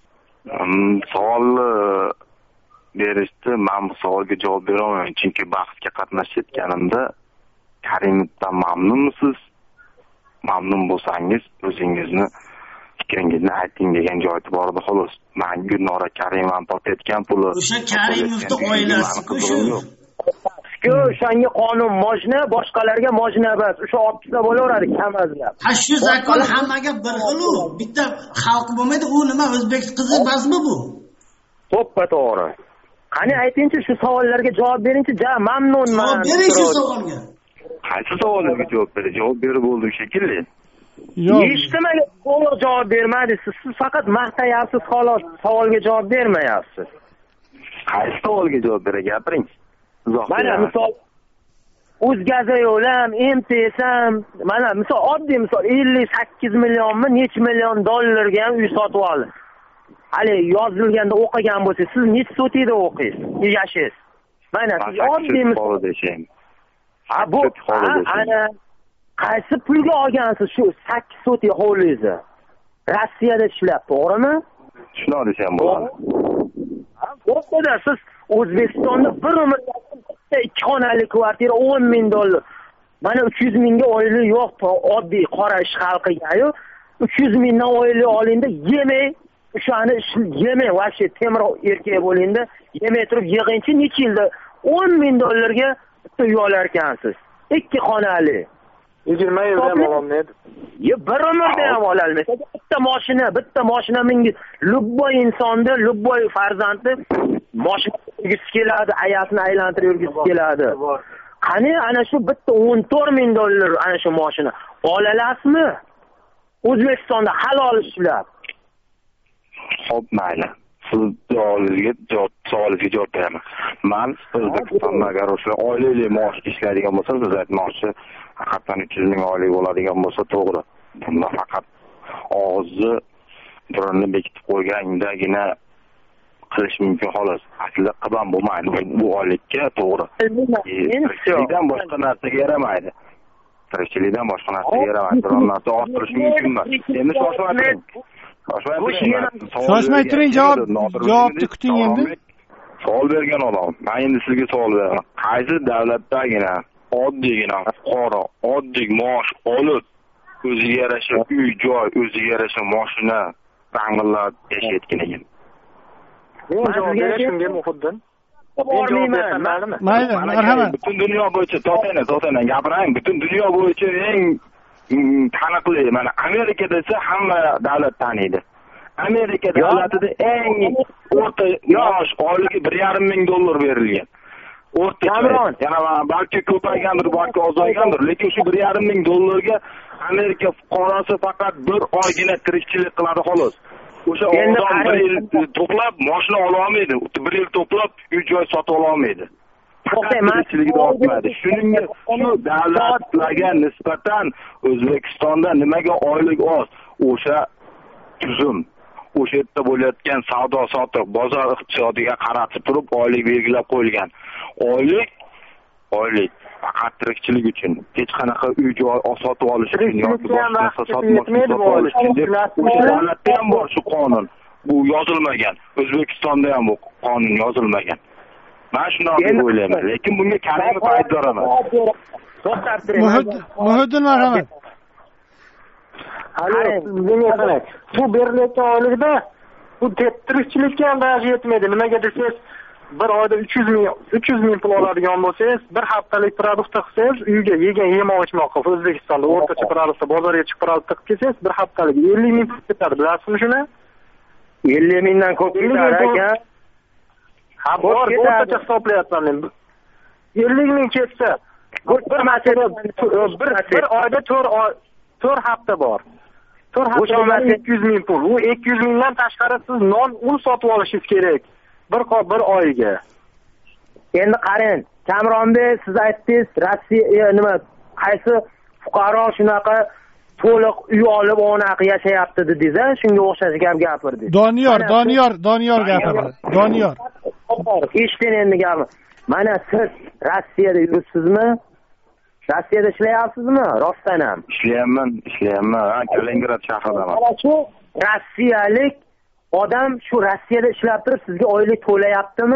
Savolni berishdi, men bu savolga javob bera olmayman, chunki bahsga qatnashayotganimda Karimovdan mamnunmisiz? Mamnun bo'lsangiz o'zingizni fikringizni ayting degan joyi bor edi, xolos. Men Gulnora Karimovning topayotgan puli o'sha Karimovning oilasi-ku shu. O'shanga qonun mojna, boshqalarga mojna emas. O'sha olib bo'laveradi kamazlab. Ha, shu zakon hammaga bir xil-u. Bitta xalq bo'lmaydi, u nima o'zbek qizi bazmi bu? To'ppa to'g'ri. Qani aytingchi, shu savollarga javob beringchi, mamnunman. Javob bering shu savolga. Qaysi savollarga javob beradi? Javob berib bo'ldim shekilli. Yo'q. Hech nimaga to'g'ri javob bermadingiz. Siz faqat maqtayapsiz, xolos. Savolga javob bermayapsiz. Qaysi savolga javob beray, gapiring. Mana misol O'zgazayolам, MTS ham, mana misol oddiy misol 58 millionmi, necha million dollarga ham uy sotib oldi. Hali yozilganda o'qigan bo'lsangiz, siz necha sotikda o'qiysiz, yashaysiz. Mana siz oddiy misol desang. Ha, bu ana qaysi pulga olgansiz shu 8 sotik hovlingizni? Rossiyada ishlab, to'g'rimi? Shuni desam bo'ladi. O'qida siz O'zbekistonda bir umrda bitta 2 xonali kvartira 10 ming dollar. Mana 300 mingga oylik yo'q, oddiy qora ish xalqiga-yu 300 mingdan oylik olingda yemay, o'shani yemay, vaqti temir erkak bo'lingda, yemay turib yig'inchi necha yilda 10 ming dollarga bitta uy olar ekansiz. 2 xonali. 20 yilda ham ololmaydi. Bir umrda ham ololmaydi. Bitta mashina mingi любой insonda, любой farzandi mashina yurgisi keladi, ayasini aylantirib yurgisi keladi. Qani ana shu bitta 14 ming dollar ana shu mashina olalasizmi? O'zbekistonda halol ishlab. Xo'p, mayli. Siz savolingizga javob beraman. Men O'zbekistonda agar o'sha oilaviy maosh ishlaydigan bo'lsa, biz aytmoqchi, haqiqatan 300 ming oylik bo'ladigan bo'lsa, to'g'ri. Bunda faqat og'izni birini bekitib qo'ygandagina qilish mumkin xolos. Aslida qilgan bo'lmaydi. Bu oylikka to'g'ri. Tirikchilikdan boshqa narsaga yaramaydi. Tirikchilikdan boshqa narsaga yaramaydi. Biron narsa orttirish mumkin emas. Endi shoshmay turing, javobni kuting endi. Savol bergan odam. Men endi sizga savol beraman. Qaysi davlatdagina oddiygina fuqaro oddiy maosh olib o'ziga yarasha uy-joy, o'ziga yarasha mashina ta'minlab yashayotgan ekan? Men javob berishimga Muhiddin. Mayli, marhamat. Butun dunyo bo'yicha to'xtang, gapiraymi? Butun dunyo bo'yicha eng taniqli, mana Amerika desa hamma davlat taniydi. Amerika davlatida eng o'rta yosh oyligi 1,5 ming dollar berilgan. O'rtacha. Yana balki ko'paygandir, balki ozaygandir, lekin shu 1,5 ming dollarga Amerika fuqarosi faqat bir oygina tirikchilik qiladi xolos. O'sha odam bir yil to'plab mashina ola olmaydi, bir yil to'plab uy-joy sotib ola olmaydi. Tirikchilikni ortmaydi. Shuningdek, shu davlatlarga nisbatan O'zbekistonda nimaga oylik oz? O'sha tuzum, o'sha yerda bo'layotgan savdo-sotiq, bozor iqtisodiga qaratib turib oylik belgilab qo'yilgan. Oylik faqat tirikchilik uchun, hech qanaqa uy-joy sotib olish uchun yoki boshqa narsa sotib olish uchun deb davlatda ham bor shu qonun. Bu yozilmagan. O'zbekistonda ham bu qonun yozilmagan. Men shunday deb o'ylayman, lekin bunga Karimov aybdor emas. Muhiddin, marhamat. Bu berilayotgan oylikda bu tirikchilikka ham darak yetmaydi. Nimaga desangiz, bir oyda 300 ming pul oladigan bo'lsangiz, bir haftalik produkt qilsangiz, uyga yegan yem-ichmoqqa O'zbekistonda o'rtacha produktda bozorga chiqib produkt qilib kelsangiz, bir haftalik 50 ming pul ketadi. Bilasizmi shuni? 50 mingdan ko'p ketadi aka. Ha, o'rtacha hisoblayapman men. 50 ming ketsa, bir masala bir oyda 4 hafta bor. 4 haftada 200 ming pul. U 200 mingdan tashqari siz non, un sotib olishingiz kerak. Bir oyga. Endi qarang, Kamronbek, siz aytdingiz, Rossiya qaysi fuqaro shunaqa to'liq uy olib o'naqa yashayapti dedingiz-a? Shunga o'xshash gap gapirdingiz. Doniyor gapirdi. Doniyor. Eshiting endi gapni. Mana siz Rossiyada yuribsizmi? Rossiyada ishlayapsizmi? Rostdan ham. Ishlayapman. Kaliningrad shahridaman. Rossiyalik odam shu Rossiyada ishlab turib sizga oylik to'layaptimi?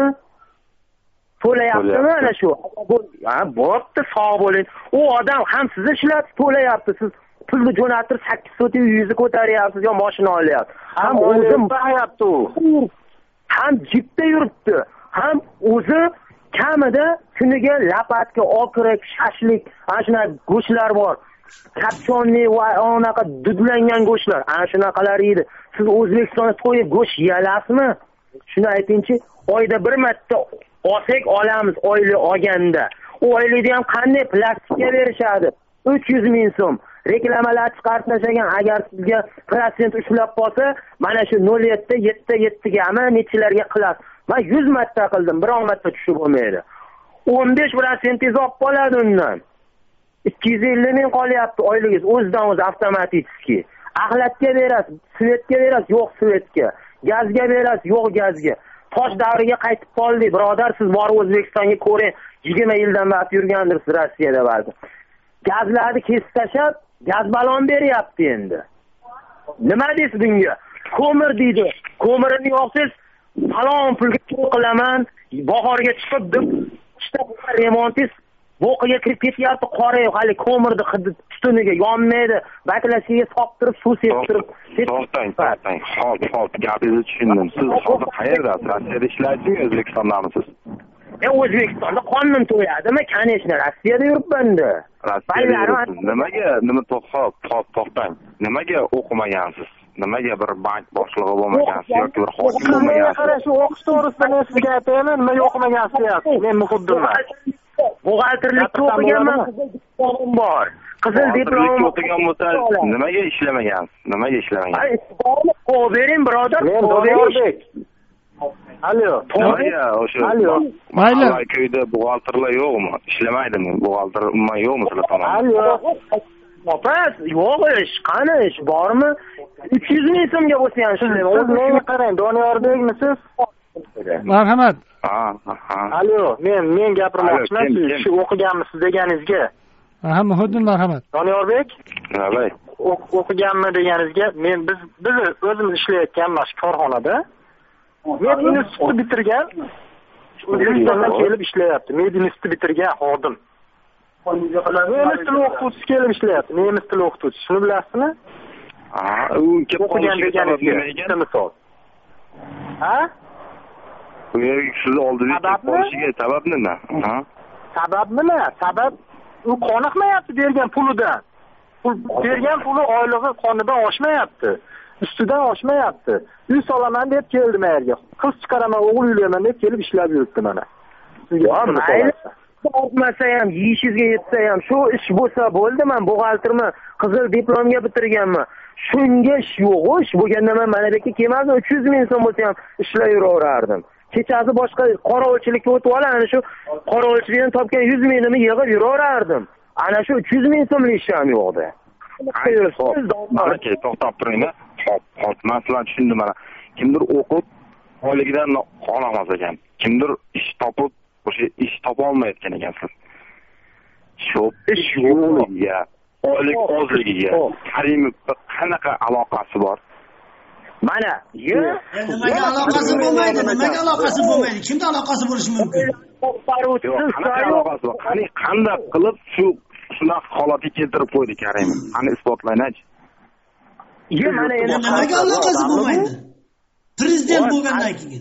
Ana shu. Bo'pti, sog' bo'ling. U odam ham sizni ishlatib to'layapti. Siz pulni jo'natib 8 so'ti uyingizni ko'taryapsiz yo mashina olyapsiz. Ham o'zim bayapti u. Ham jipda yuribdi. Ham o'zi kamida kuniga lapatka, okrak, shashlik, ana shuna go'shtlar bor. Kapchonli va onaqa dudlangan go'shtlar, ana shunaqalar yeydi. Siz O'zbekistonda to'yib go'sht yeyalasizmi? Shuni aytingchi, oyda bir marta olsak olamiz oylik olganda. U oylikni ham qanday plastikka berishadi? 300 ming so'm. Reklamalar chiqarib tashlagan, agar sizga prosent ushlab qolsa, mana shu 0.7 gami nechilarga qilasiz. Men 100 marta qildim, biron marta tushib bo'lmaydi. 15% olib qoladi undan. 250 ming qolyapti oyligingiz o'zidan o'zi avtomatik. Axlatga berasiz, svetga berasiz, yo'q svetga. Gazga berasiz, yo'q gazga. Tosh davriga qaytib qoldik, birodar, siz borib O'zbekistonga ko'ring. 20 yildan beri yurgandirsiz Rossiyada balki. Gazlarni kesib tashlab, gaz balon beryapti endi. Nima deysiz bunga? Ko'mir deydi. Ko'mirini yoqsiz, falon pulga qilaman, bahorga chiqib deb remontis bo'qiga kirib ketyapti, qorayib, hali ko'mirni hidi tutuniga yonmaydi. Baklashiga soqtirib, suv sepib turib. To'xtang. Xo'p, gapingizni tushundim. Siz hozir qayerdasiz? Rossiyada ishlaysizmi, O'zbekistondamisiz? O'zbekistonda qonun to'yadimi? Конечно, Rossiyada yuribman-da. Nima to'xtang. Nimaga o'qimagansiz? Nimaga bir bank boshlig'i bo'lmagansiz yoki bir hokim bo'lmagansiz? Qarang, shu o'qish to'g'risida men sizga aytaymi, nimaga o'qimagansiz deyapsiz? Men muxbirman. Buxgalterlikka o'qiganman, qizil diplomim bor. Qizil diplomim o'qigan bo'lsa, nimaga ishlamagansiz? Qo'yib bering, birodar. Men Doniyorbek. Allo. Nimaga o'sha mayli. Kuyda buxgalterlar yo'qmi? Ishlamaydimi? Buxgalter umuman yo'qmi sizlar tomon? Allo. Opas, yo'q ish, qani ish bormi? 300 ming so'mga bo'lsa ham ishlayman. Siz menga qarang, Doniyorbekmisiz? Marhamat. Allo, men gapirmoqchiman, shu o'qiganmisiz deganingizga. Muhiddin, marhamat. Doniyorbek? Navay. O'qiganmi deganingizga, biz o'zimiz ishlayotganmiz shu korxonada. Men institutni bitirgan. O'zbekistondan kelib ishlayapti. Medinstitutni bitirgan xodim. Nemis tili o'qituvchisi kelib ishlayapti. Nemis tili o'qituvchisi. Shuni bilasizmi? O'qigan deganingizga misol. Bu yerga sizni oldingizga qo'yishiga sabab nima? Sabab nima? Sabab u qoniqmayapti bergan pulidan. Bergan puli oylig'i qonidan oshmayapti. Ustidan oshmayapti. Uy solaman deb keldim yerga. Qiz chiqaraman, o'g'il uylayman deb kelib ishlab yuribdi mana. Mayli. Ortmasa ham, yeyishingizga yetsa ham, shu ish bo'lsa bo'ldi. Men buxgalterman, qizil diplomga bitirganman. Shunga ish yo'q, ish bo'lganda men mana bu yerga kelmasdim, 300 ming so'm bo'lsa ham ishlab yuraverardim. Kechasi boshqa qorovulchilikka o'tib olay, ana shu qorovulchilikdan topgan 100 mingni yig'ib yuraverardim. Ana shu 300 ming so'mlik ish ham yo'qdi. To'xtab turinglar. Hop, masalan tushundim mana. Kimdir o'qib, oyligidan qoniqmas ekan. Kimdir ish topib, o'sha ish topa olmayotgan ekansiz. Shu ish yo'qligiga, oylik ozligiga Karimov qanaqa aloqasi bor? Mana, nimaga aloqasi bo'lmaydi? Nimaga aloqasi bo'lmaydi? Kimda aloqasi bo'lishi mumkin? Qanaqa aloqasi bor? Qanday qilib shunaqa holatga keltirib qo'ydi Karimov? Qani isbotlaychi. Mana endi nimaga aloqasi bo'lmaydi? Prezident bo'lgandan keyin.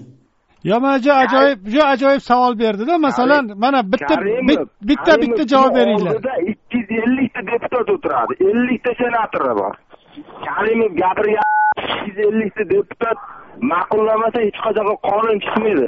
Ajoyib savol berdi-da. Masalan, mana bitta javob beringlar. 250 ta deputat o'tiradi, 50 ta senator bor. Karimov gapirgan 250 ta deputat ma'qullamasa hech qachon qonun chiqmaydi.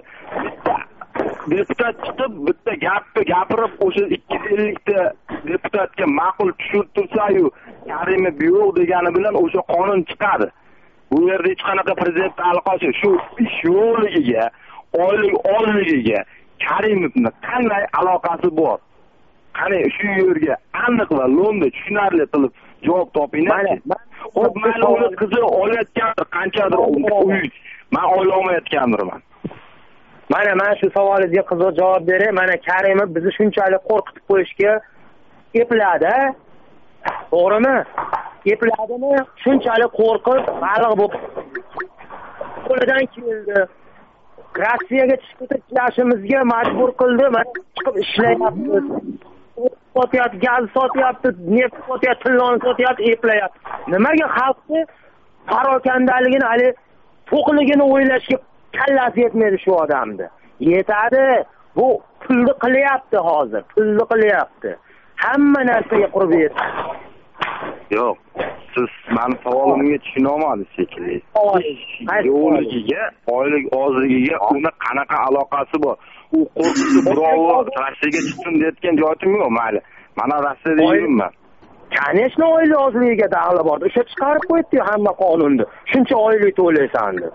Deputat chiqib bitta gapni gapirib o'sha 250 ta deputatga ma'qul tushuntirsa-yu, Karimov yo'q degani bilan o'sha qonun chiqadi. Bu yerda hech qanaqa prezident aloqasi shu ish yo'qligiga, oylik ozligiga Karimovning qanday aloqasi bor? Qani shu yerga aniq va lo'nda tushunarli qilib javob topinglar. Xo'p, mayli uni qizi olayotgandir, qanchadir uy. Men oylamayotgandirman. Mana shu savolingizga qiziq javob beray. Mana Karimov bizni shunchalik qo'rqitib qo'yishga epladi. To'g'rimi? Epladimi? Shunchalik qo'rqib, baliq bo'lib qo'lidan keldi. Rossiyaga chiqib ishlashimizga majbur qildi. Mana chiqib ishlayapmiz. Sotyapti, gaz sotyapti, neft sotyapti, tillon sotyapti, eplayapti. Nimaga xalqni parokandaligini, hali to'qligini o'ylashga kallasi yetmaydi shu odamni. Yetadi. Bu pulni qilyapti hozir. Pulni qilyapti. Hamma narsaga qurib yetdi. Yo'q, siz meni savolimga tushuna olmadingiz shekilli. Yo'qligiga, oylik ozligiga uni qanaqa aloqasi bor? U qo'rqitib birovi Rossiyaga chiqsin deyotgan joyim yo'q, mayli. Mana Rossiyada yuribman. Конечно, oylik ozligiga da'vo bor. O'sha chiqarib qo'ydi hamma qonunni. Shuncha oylik to'laysan deb.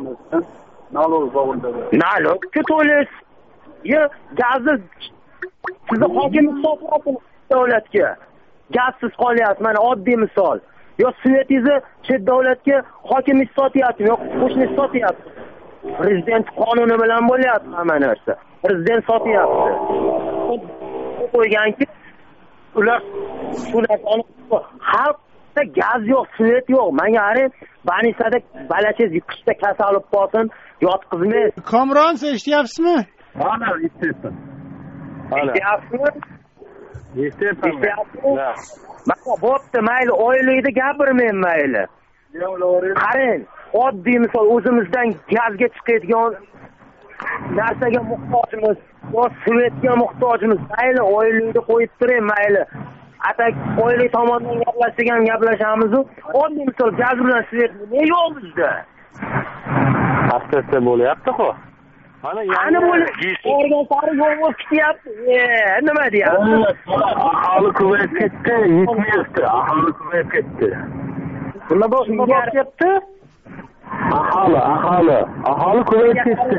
Nalogga to'laysiz. Gazni sizni hokimlik sotyapti davlatga. Gazsiz qolyapsiz. Mana oddiy misol. Yo svetingizni chet davlatga hokimlik sotyapti, yo qo'shni sotyapti. Prezident qonuni bilan bo'lyapti hamma narsa. Prezident sotyapti. Qo'yganki ular shularni xalqda gaz yo'q, svet yo'q. Menga qarang, Banisada balachez yiqishda kasal olib qolsin, yotqizmaysiz. Komron, eshityapsizmi? Mana eshityapman. Eshityapman. Mana bo'pti, mayli, oylikni gapirmayman, mayli. Qarang, oddiy misol, o'zimizdan gazga chiqadigan narsaga muhtojmiz. yo Sovetga muhtojmiz, mayli oylikni qo'yib turing, mayli atak oylik tomondan gaplashgan gaplashamiz-ku. Oddiy misol gaz bilan Sovetni ne yo'q bizda? Asta bo'lyapti-ku. Mana yana bo'lib organ sari yo'q bo'lib ketyapti. Nima deyapti? Aholi ko'payib ketdi, yetmayapti. Aholi ko'payib ketdi. Nima bo'lyapti? Aholi ko'payib ketdi.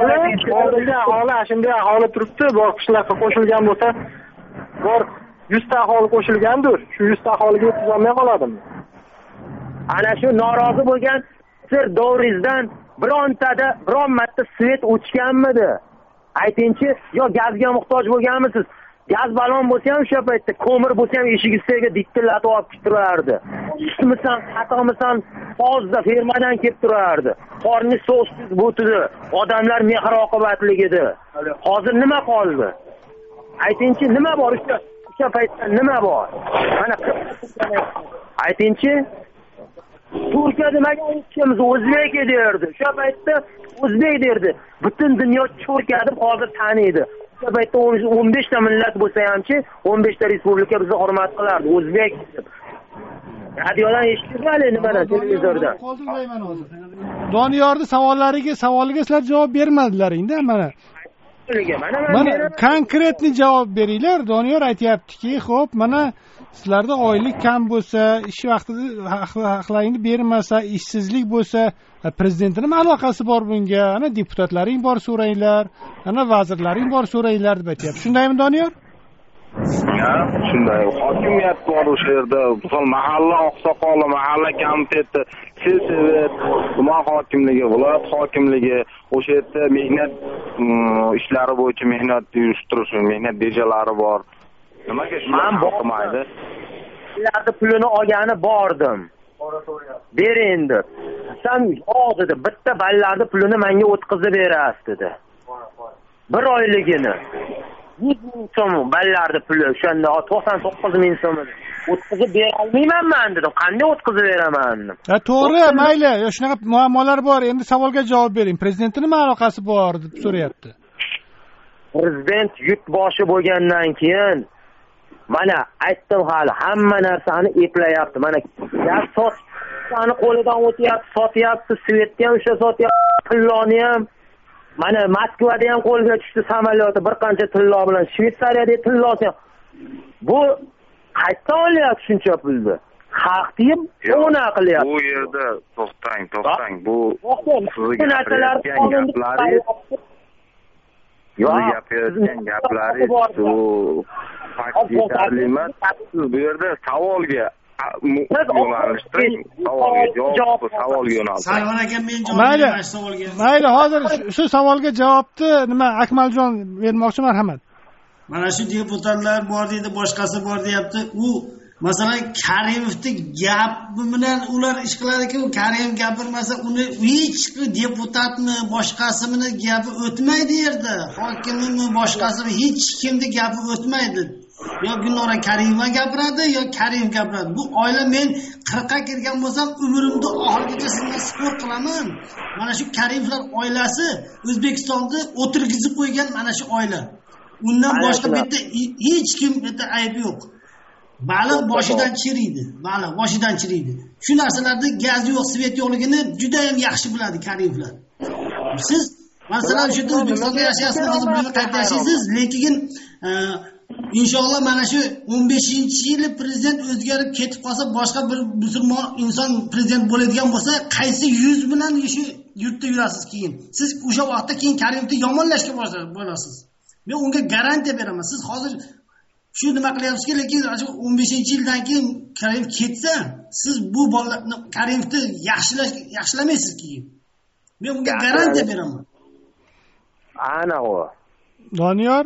Aholi shunday aholi turibdi, bor qishloqqa qo'shilgan bo'lsa, bor 100 ta aholi qo'shilgandir. Shu 100 ta aholiga yetkazolmay qoladimi? Ana shu norozi bo'lgan sir davringizdan biron marta svet o'chganmidi? Aytingchi, yo gazga muhtoj bo'lganmisiz? Gaz balon bo'lsa ham o'sha paytda, ko'mir bo'lsa ham eshigingizga dittillatib olib turardi. Sutmisan, qatiqmisan, hozda fermadan kelib turardi. Qorni so'zsiz bo'tidi. Odamlar mehr oqibatli edi. Hozir nima qoldi? Aytingchi, nima bor o'sha paytda nima bor? Mana aytingchi, Turkiya demagan ikkimiz o'zbek derdi. O'sha paytda o'zbek derdi. Butun dunyo Turkiya deb hozir taniydi. O'sha paytda 15 ta millat bo'lsa hamchi, 15 ta respublika bizni hurmat qilardi, o'zbek deb. Radiodan eshitdingmi nimadan televizordan? Doniyorning savoliga sizlar javob bermadilaring-da mana. Mana konkretni javob beringlar. Doniyor aytayaptiki, xo'p, mana sizlarda oylik kam bo'lsa, ish vaqtida haqlaringni bermasa, ishsizlik bo'lsa, prezidentning nima aloqasi bor bunga? Ana deputatlaring bor so'ranglar, ana vazirlaring bor so'ranglar deb aytayapti. Shundaymi Doniyor? Ha, shunday. Hokimiyat bor o'sha yerda. Misol mahalla oqsoqoli, mahalla komiteti, siyosat, tuman hokimligi, viloyat hokimligi, o'sha yerda mehnat ishlari bo'yicha mehnat uyushtirish, mehnat bejalari bor. Nimaga shular boqmaydi? Ularning pulini olgani bordim. Bering deb. Sen dedi, bitta ballarni pulini menga o'tkazib berasiz dedi. Bir oyligini. 100 ming so'm ballarni puli o'shanda 99 ming so'm o'tkazib bera olmayman men dedim. Qanday o'tkazib beraman? To'g'ri, mayli. Shunaqa muammolar bor. Endi savolga javob bering. Prezidentning nima aloqasi bor deb so'rayapti. Prezident yurtboshi bo'lgandan keyin mana aytdim hali hamma narsani eplayapti. Mana gaz sotishni qo'lidan o'tyapti, sotyapti, Svetga ham o'sha sotyapti, pilloni ham. Mana Moskvada ham qo'lga tushdi samolyoti bir qancha tillo bilan, Shvetsariyada tillosi. Bu qayerdan olyapti shuncha pulni? Xalqni o'na qilyapti. Bu yerda to'xtang. Bu sizga gapirayotgan gaplaringiz bu fakt yetarli emas. Siz bu yerda savolga yo'nalishtiring, savolga yo'naltiring. Sarvar aka, men javob beraman savolga. Mayli, hozir shu savolga javobni nima Akmaljon bermoqchi, marhamat. Mana shu deputatlar bor deydi, boshqasi bor deyapti. U masalan Karimovning gapi bilan ular ish qiladi-ku, Karimov gapirmasa uni hech deputatmi, boshqasini gapi o'tmaydi yerda. Hokimmi, boshqasimi hech kimning gapi o'tmaydi. Yo Gulnora Karimova gapiradi, yo Karimov gapiradi. Bu oila men 40 ga kirgan bo'lsam, umrimda oxirigacha sizga sport qilaman. Mana shu Karimovlar oilasi O'zbekistonda o'tirgizib qo'ygan mana shu oila. Undan boshqa bitta hech kim bitta ayb yo'q. Baliq boshidan chiriydi. Shu narsalarda gaz yo'q, svet yo'qligini juda ham yaxshi biladi Karimovlar. Siz masalan shu O'zbekistonda yashayapsiz, hozir buni qayerda yashaysiz, lekin inshaalloh mana shu 15-yili prezident o'zgarib ketib qolsa, boshqa bir musulmon inson prezident bo'ladigan bo'lsa, qaysi yuz bilan shu yurtda yurasiz keyin? Siz o'sha vaqtda keyin Karimovni yomonlashga bo'lasiz. Men unga garantiya beraman. Siz hozir shu nima qilyapsizki, lekin 15-yildan keyin Karimov ketsa, siz bu bolalarni Karimovni yaxshilamaysiz keyin. Men unga garantiya beraman. Ana o. Doniyor,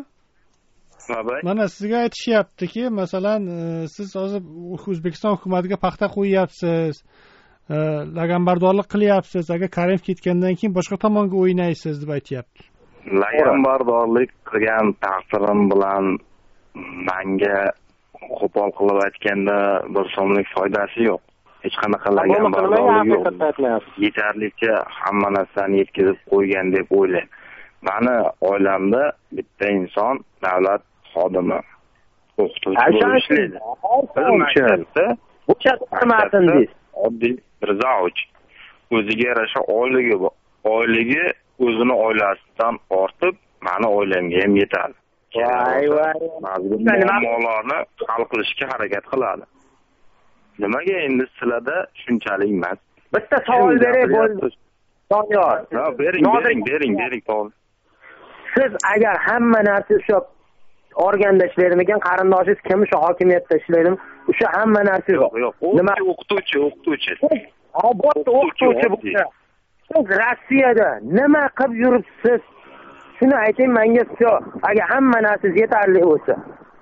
mana sizga aytishyaptiki, masalan, siz hozir O'zbekiston hukumatiga paxta qo'yyapsiz, laganbardorlik qilyapsiz. Agar Karimov ketgandan keyin boshqa tomonga o'ynaysiz deb aytayapti. Laganbardorlik qilgan taqdirim bilan menga qo'pol qilib aytganda bir so'mlik foydasi yo'q. Hech qanaqa laganbardorlik yo'q. Yetarlicha hamma narsani yetkazib qo'ygan deb o'ylayman. mani oilamda bitta inson davlat xodimi, o'qituvchi bo'lib ishlaydi. Biz maktabda oddiy bir zavch. O'ziga yarasha oyligi o'zini oilasidan ortib, mani oilamga ham yetadi. Muammolarni hal qilishga harakat qiladi. Nimaga endi sizlarda shunchalik emas? Bitta savol beray bo'ldi. Doniyor. Bering, savol. Siz agar hamma narsa o'sha organda ishlaydigan qarindoshingiz kim o'sha hokimiyatda ishlaydimi? O'sha hamma narsa yo'q. Nima o'qituvchi. O'qituvchi bo'lsa. Siz Rossiyada nima qilib yuribsiz? Shuni ayting menga, agar hamma narsangiz yetarli bo'lsa.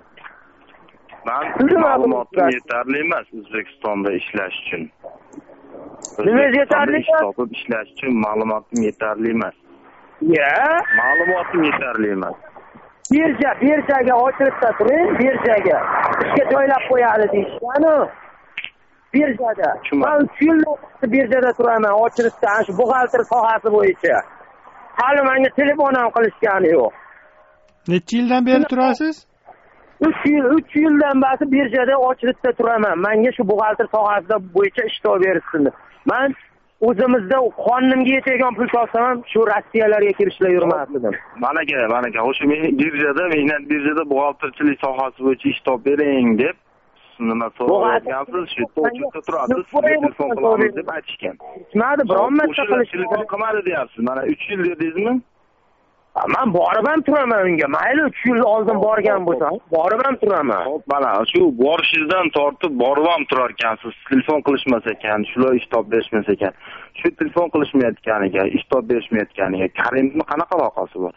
Ma'lumotim yetarli emas O'zbekistonda ishlash uchun. Nima yetarli emas? Topib ishlash uchun ma'lumotim yetarli emas. Ma'lumotim yetarli emas. Birjaga ochiribda turing, birjaga ishga joylab qo'yadi deyishgani. Birjada. Men 3 yil birjada turaman, ochiribda, ana shu buxgalter sohasi bo'yicha. Hali menga telefon ham qilishgani yo'q. Necha yildan beri turasiz? 3 yildan beri birjada ochiribda turaman. Menga shu buxgalter sohasida bo'yicha ish topib berishsin. Men o'zimizda qonunimga yetadigan pul topsam ham shu Rossiyalarga kirishlar yurmasdim. Mana o'sha birjada, mehnat birjada buxgalterchilik sohasi bo'yicha ish topib bering deb nima so'ragansiz, shu to'g'risida turasiz, telefon qilamiz deb aytishgan. Nima biron marta telefon qilmadi deyapsiz. Mana 3 yil dedingizmi? Men borib ham turaman unga. Mayli 3 yil oldin borgan bo'lsam, borib ham turaman. Xo'p, mana shu borishingizdan tortib borib ham turar ekansiz. Telefon qilishmas ekan, shular ish topib berishmas ekan. Shu telefon qilishmayotganiga, ish topib berishmayotganiga Karimning qanaqa aloqasi bor?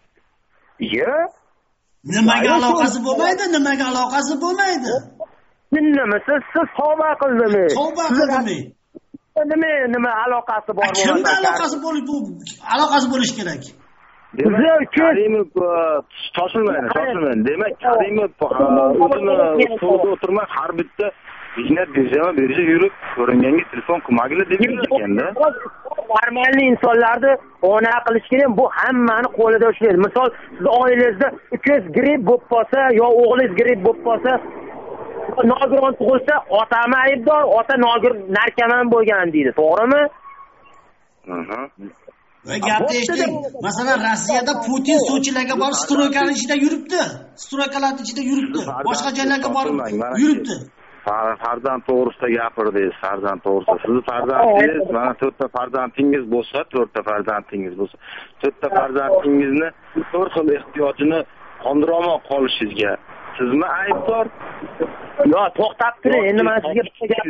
Nimaga aloqasi bo'lmaydi? Siz tavba qildingiz. Nima aloqasi bor bo'ladi? Kimda aloqasi bo'lishi kerak? Karimov shoshilmaydi. Demak, Karimov o'zini stolda o'tirmay har bitta mehnat birja yurib, ko'ringanga telefon qilmagili deb ekanda. Normalni insonlarni ona qilish kerak. Bu hammani qo'lida ishlaydi. Misol, siz oilangizda ukangiz gripp bo'lib qolsa yo o'g'lingiz gripp bo'lib qolsa, nogiron tug'ilsa, otami aybdor, ota narkoman bo'lgan deydi. To'g'rimi? Va gapni eshiting. Masalan, Rossiyada Putin Sochilarga borib stroykalar ichida yuribdi. Boshqa joylarga borib yuribdi. Farzand to'g'risida gapirdingiz, farzand to'g'risida. Siz farzandingiz, mana 4 ta farzandingiz bo'lsa, 4 ta farzandingizni 4 xil ehtiyojini qondirolmay qolishingizga sizmi aybdor? Yo, to'xtab turing. Endi men sizga bitta gap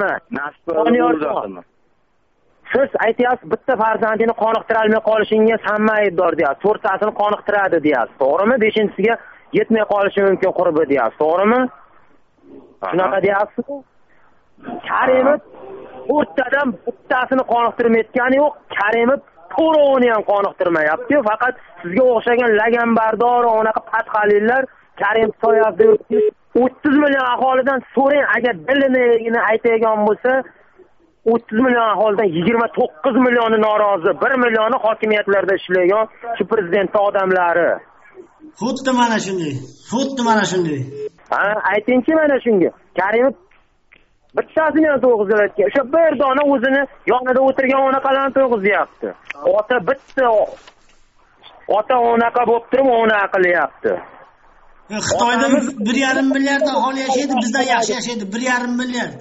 aytaman. Siz aytyapsiz, bitta farzandini qoniqtira olmay qolishingiz hamma aybdor deyapsiz. 4tasini qoniqtiradi deyapsiz. To'g'rimi? 5-siga yetmay qolishi mumkin qurbi deyapsiz. To'g'rimi? Shunaqa deyapsiz. Karimov 4tadan bittasini qoniqtirmayotgani yo'q. Karimov to'g'rini ham qoniqtirmayapti. Faqat sizga o'xshagan laganbardor, onaqa patxalillar Karimov soyasida 30 million aholidan so'rang, agar dilini aytayotgan bo'lsa, 30 million aholidan 29 millioni norozi, 1 millioni hokimiyatlarda ishlaygan shu prezident odamlari. Xuddi mana shunday. Aytingchi mana shunga. Karimov bittasini ham to'g'izlayotgan. O'sha bir dona o'zini yonida o'tirgan onaqalarni to'g'izlayapti. Ota bitta. Ota onaqa bo'lib turib, onaqa qilyapti. Xitoyda 1,5 milliard aholi yashaydi, bizdan yaxshi yashaydi, 1,5 milliard.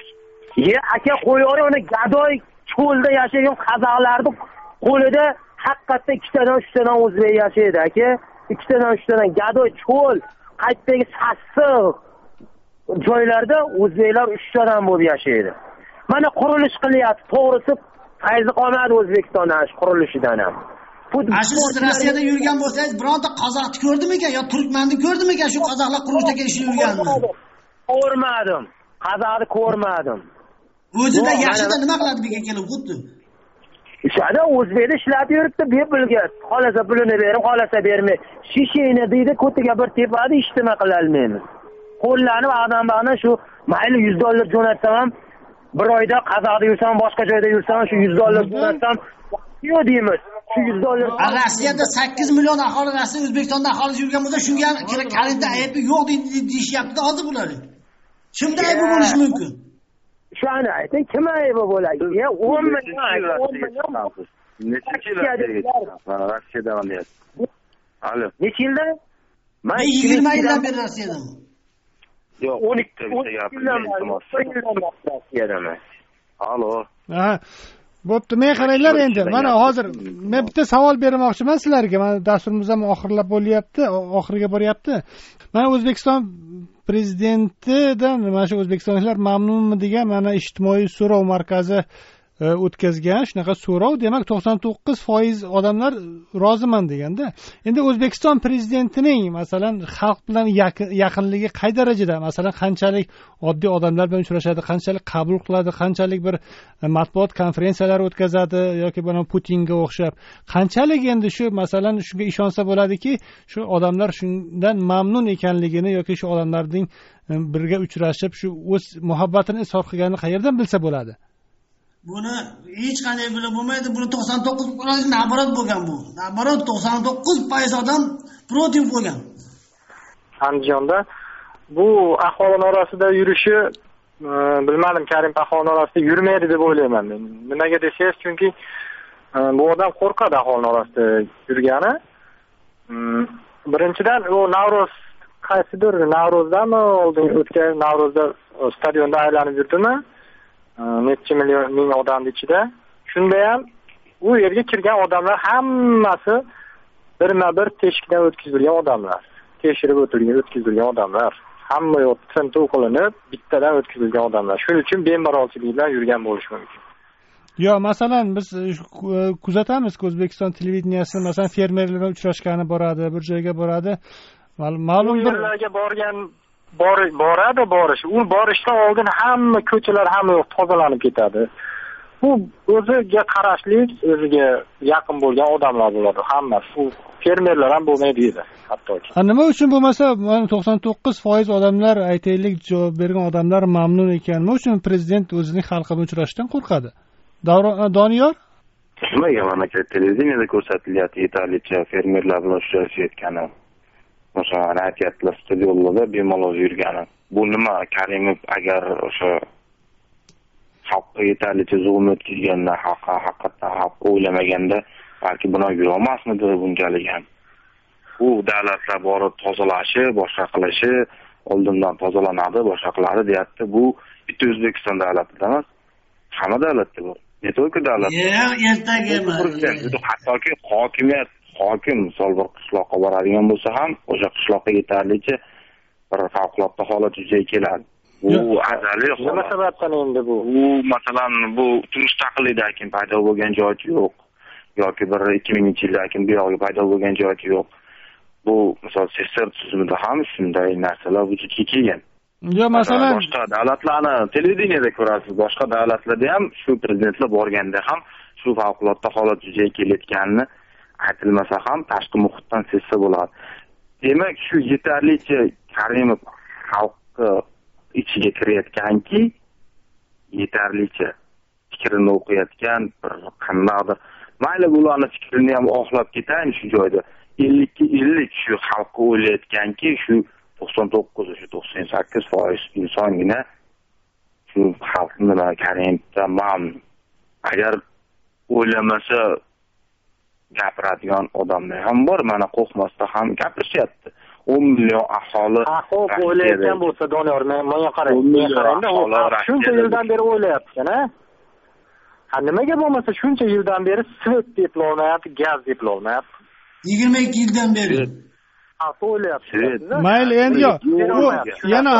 Aka qo'yori uni gadoy cho'lda yashagan qozoqlarning qo'lida haqiqatda 2 tadan 3 tadan o'zbek yashaydi, aka. 2 tadan 3 tadan gadoy cho'l, qaytdagi sassiq joylarda o'zbeklar 3 tadan bo'lib yashaydi. Mana qurilish qilyapti, to'g'risi fayzi qolmadi O'zbekistondan shu qurilishidan ham. Siz Rossiyada yurgan bo'lsangiz, bironta qozoqni ko'rdimikan yo turkmanni ko'rdimikan shu qozoqlar qurilishda ishlab yurganini? Ko'rmadim. Qozoqni ko'rmadim. O'zida yaxshida nima qiladi bu kelib xuddi? Ishada o'zbekda ishlab yuribdi, bepulga. Xolasa pulini berim, xolasa bermay. Shishini deydi, ko'tiga bir tepadi, ishtima qila olmaymiz. Qo'llanib odam shu mayli $100 jo'natsam ham bir oyda Qozoqda yursam, boshqa joyda yursam shu $100 jo'natsam, yo'q deymiz. Rossiyada 8 million aholi, Rossiya O'zbekistonda aholi yurgan bo'lsa, shunga ham Karimda aybi yo'q deyishyapti hozir bular. Kimda aybi bo'lishi mumkin? Shuni ayting, kim aybi bo'ladi? 10 million, necha yildan Rossiyadan deyapti. Alo. Necha yildan? Men 20 yildan beri Rossiyadaman. Yo'q, 12 yildan Rossiyadami? Alo. Ha. Bo'pti, men qaranglar endi. Mana hozir men bitta savol bermoqchiman sizlarga. Mana dasturimiz ham oxirlab bo'lyapti, oxiriga boryapti. Mana O'zbekiston prezidentidan mana shu o'zbekistonliklar mamnunmi degan mana ijtimoiy so'rov markazi o'tkazgan shunaqa so'rov, demak 99% odamlar roziman deganda. Endi O'zbekiston prezidentining masalan xalq bilan yaqinligi qay darajada? Masalan, qanchalik oddiy odamlar bilan uchrashadi, qanchalik qabul qiladi, qanchalik bir matbuot konferensiyalar o'tkazadi yoki bana Putinga o'xshab, qanchalik endi shu masalan shunga ishonsa bo'ladiki, shu odamlar shundan mamnun ekanligini yoki shu odamlarning birga uchrashib shu o'z muhabbatini izhor qilganini qayerdan bilsa bo'ladi? Buni hech qanday bilib bo'lmaydi. Buni 99% naborot bo'lgan bu. Naborot 99% odam protiv bo'lgan. Andijonda bu aholi orasida yurishi bilmadim, Karim aholi orasida yurmaydi deb o'ylayman men. Nimaga desangiz, chunki bu odam qo'rqadi aholi orasida yurgani. Birinchidan u Navro'z qaysidir Navro'zdanmi oldin o'tgan Navro'zda stadionda aylanib yurdimi? Necha ming odamning ichida. Shunda ham u yerga kirgan odamlar hammasi birma-bir teshikdan o'tkazilgan odamlar. Tekshirib o'tkazilgan odamlar. Hamma yo'q tintuv qilinib, bittadan o'tkazilgan odamlar. Shuning uchun bemalolchilik bilan yurgan bo'lishi mumkin. Yo, masalan biz kuzatamiz-ku O'zbekiston televideniyasi masalan fermerlar bilan uchrashgani boradi, bir joyga boradi. Ma'lum bir yerlarga borish. U borishdan oldin hamma ko'chalar hamma yo'q tozalanib ketadi. Bu o'ziga qarashlik, o'ziga yaqin bo'lgan odamlar bo'ladi hammasi. U fermerlar ham bo'lmaydi edi, hattoki. Nima uchun bo'lmasa, 99% odamlar, aytaylik, javob bergan odamlar mamnun ekan. Nima uchun prezident o'zining xalqi bilan uchrashishdan qo'rqadi? Doniyor? Nimaga mana televideniyada ko'rsatilyapti yetarlicha fermerlar bilan uchrashayotgani? Masalan, aytyaptilar stadionlarda bemalol yurgani. Bu nima? Karimov agar o'sha xalqqa yetarlicha zulm o'tkazganda, haqiqatdan xalqqa o'ylamaganda, balki buni yurolmasmidi bunchalik ham. U davlatlar borib tozalashi, boshqa qilishi, oldindan tozalanadi, boshqa qiladi deyapti. Bu bitta O'zbekiston davlatida emas, hamma davlatda bor. Ne только davlat. Ertaga hattoki hokim misol bir qishloqqa boradigan bo'lsa ham, o'sha qishloqqa yetarlicha bir favqulodda holat yuzaga keladi. Bu azaliy holat. Nima sababdan endi bu? U masalan bu mustaqillikdan keyin paydo bo'lgan joy yo'q yoki bir 2000-yildan keyin bu yoqqa paydo bo'lgan joy yo'q. Bu misol SSR tuzumida ham shunday narsalar vujudga kelgan. Yo, masalan boshqa davlatlarni televideniyada ko'rasiz, boshqa davlatlarda ham shu prezidentlar borganda ham shu favqulodda holat yuzaga kelayotganini aytilmasa ham tashqi muhitdan sezsa bo'ladi. Demak, shu yetarlicha Karimov xalqqa ichiga kirayotganki, yetarlicha fikrini o'qiyotgan, bir qandaydir mayli ularning fikrini ham oxlab ketaymi shu joyda. 50 shu xalqqa o'ylayotganki, shu 98% insongina shu xalqni Karimovdan mamnun. Agar o'ylamasa gapiradigan odamlar ham bor, mana qo'rqmasdan ham gapirishyapti. 10 million aholi o'ylayotgan bo'lsa, Doniyor, menga qarang, shuncha yildan beri o'ylayapti-a? Nimaga bo'lmasa shuncha yildan beri svet deplolmayapti, gaz deplolmayapti. 22 yildan beri. Mayli, endi yana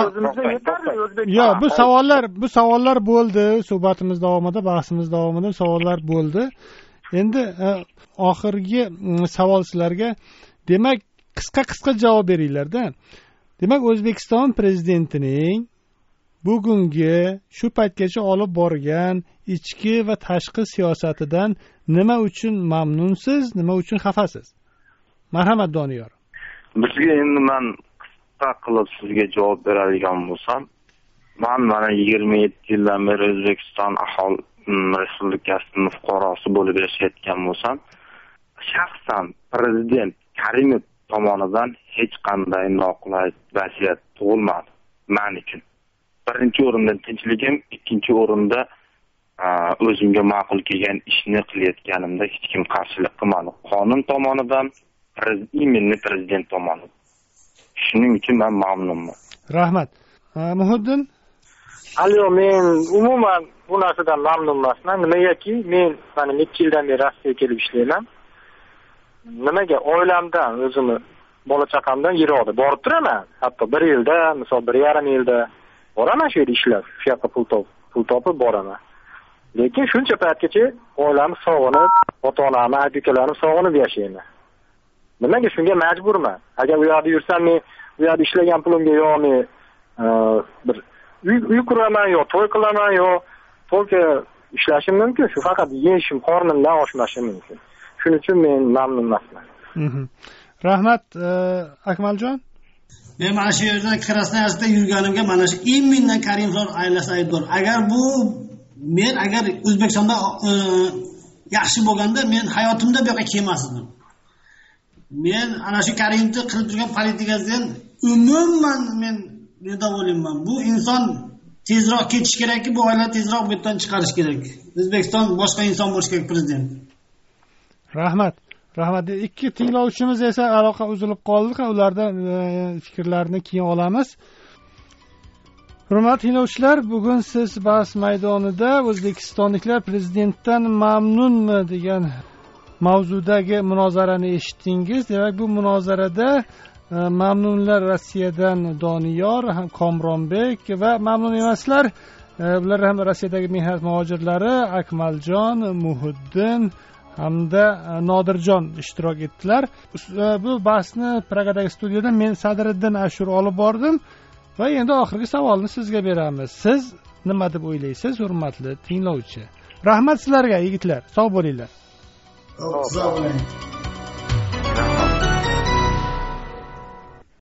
bu savollar bo'ldi, suhbatimiz davomida, bahsimiz davomida savollar bo'ldi. Endi oxirgi savol sizlarga, demak, qisqa javob beringlar-da. Demak, O'zbekiston prezidentining bugungi shu paytgacha olib borgan ichki va tashqi siyosatidan nima uchun mamnunsiz, nima uchun xafasiz? Marhamat, Doniyor. Bizga endi men qisqa qilib sizga javob beradigan bo'lsam, men mana 27 yildan beri O'zbekiston aholi respublikasining fuqarosi bo'lib yashayotgan bo'lsam, shaxsan prezident Karimov tomonidan hech qanday noqulay vaziyat tug'ilmadi men uchun. Birinchi o'rinda tinchligim, ikkinchi o'rinda o'zimga ma'qul kelgan ishni qilayotganimda hech kim qarshilik qilmadi. Qonun tomonidan, imенно prezident tomonidan. Shuning uchun men mamnunman. Rahmat. Muhiddin? Alyo, men umuman bu narsadan mamnun emasman. Nimagaki, men mana 2 yildan beri Rossiyaga kelib ishlayman. Nimaga oilamdan, o'zimni bola chaqamdan yiroqda borib turaman. Hatto 1 yilda, misol 1,5 yilda boraman shu yerda ishlab, shu yoqqa pul topib boraman. Lekin shuncha paytgacha oilamni sog'inib, ota-onamni, aka-ukamni sog'inib yashayman. Nimaga shunga majburman? Agar u yerda yursam, men u yerda ishlagan pulimga yo men bir uy quraman, yo to'y qilaman, yo to'yga ishlashim mumkin. Shu faqat yeyishim, qornimdan oshmashim mumkin. Shuning uchun men mamnun emasman. Rahmat, Akmaljon. Men mana shu yerda Krasnoyarskda yurganimga mana shu именно Karimov ailasi aybdor. Agar O'zbekistonda yaxshi bo'lganda men hayotimda bu yoqqa kelmasdim. Men ana shu Karimovni qilib turgan politikasidan umuman men bedavolman. Bu inson tezroq ketish kerakki, bu oilani tezroq bu yerdan chiqarish kerak. O'zbekiston boshqa inson bo'lishi kerak prezident. Rahmat. 2 tinglovchimiz esa aloqa uzilib qoldi. Ulardan fikrlarini keyin olamiz. Hurmatli tinglovchilar, bugun siz bahs maydonida O'zbekistonliklar prezidentdan mamnunmi degan mavzudagi munozarani eshitdingiz. Demak, bu munozarada mamnunlar Rossiyadan Doniyor, Komronbek va mamnun emaslar, ular ham Rossiyadagi mehnat muhojirlari Akmaljon, Muhiddin hamda Nodirjon ishtirok etdilar. Bu bahsni Pragadagi studiyada men Sadriddin Ashur olib bordim va endi oxirgi savolni sizga beramiz. Siz nima deb o'ylaysiz, hurmatli tinglovchi? Rahmat sizlarga, yigitlar. Sog' bo'linglar. Sog' bo'ling.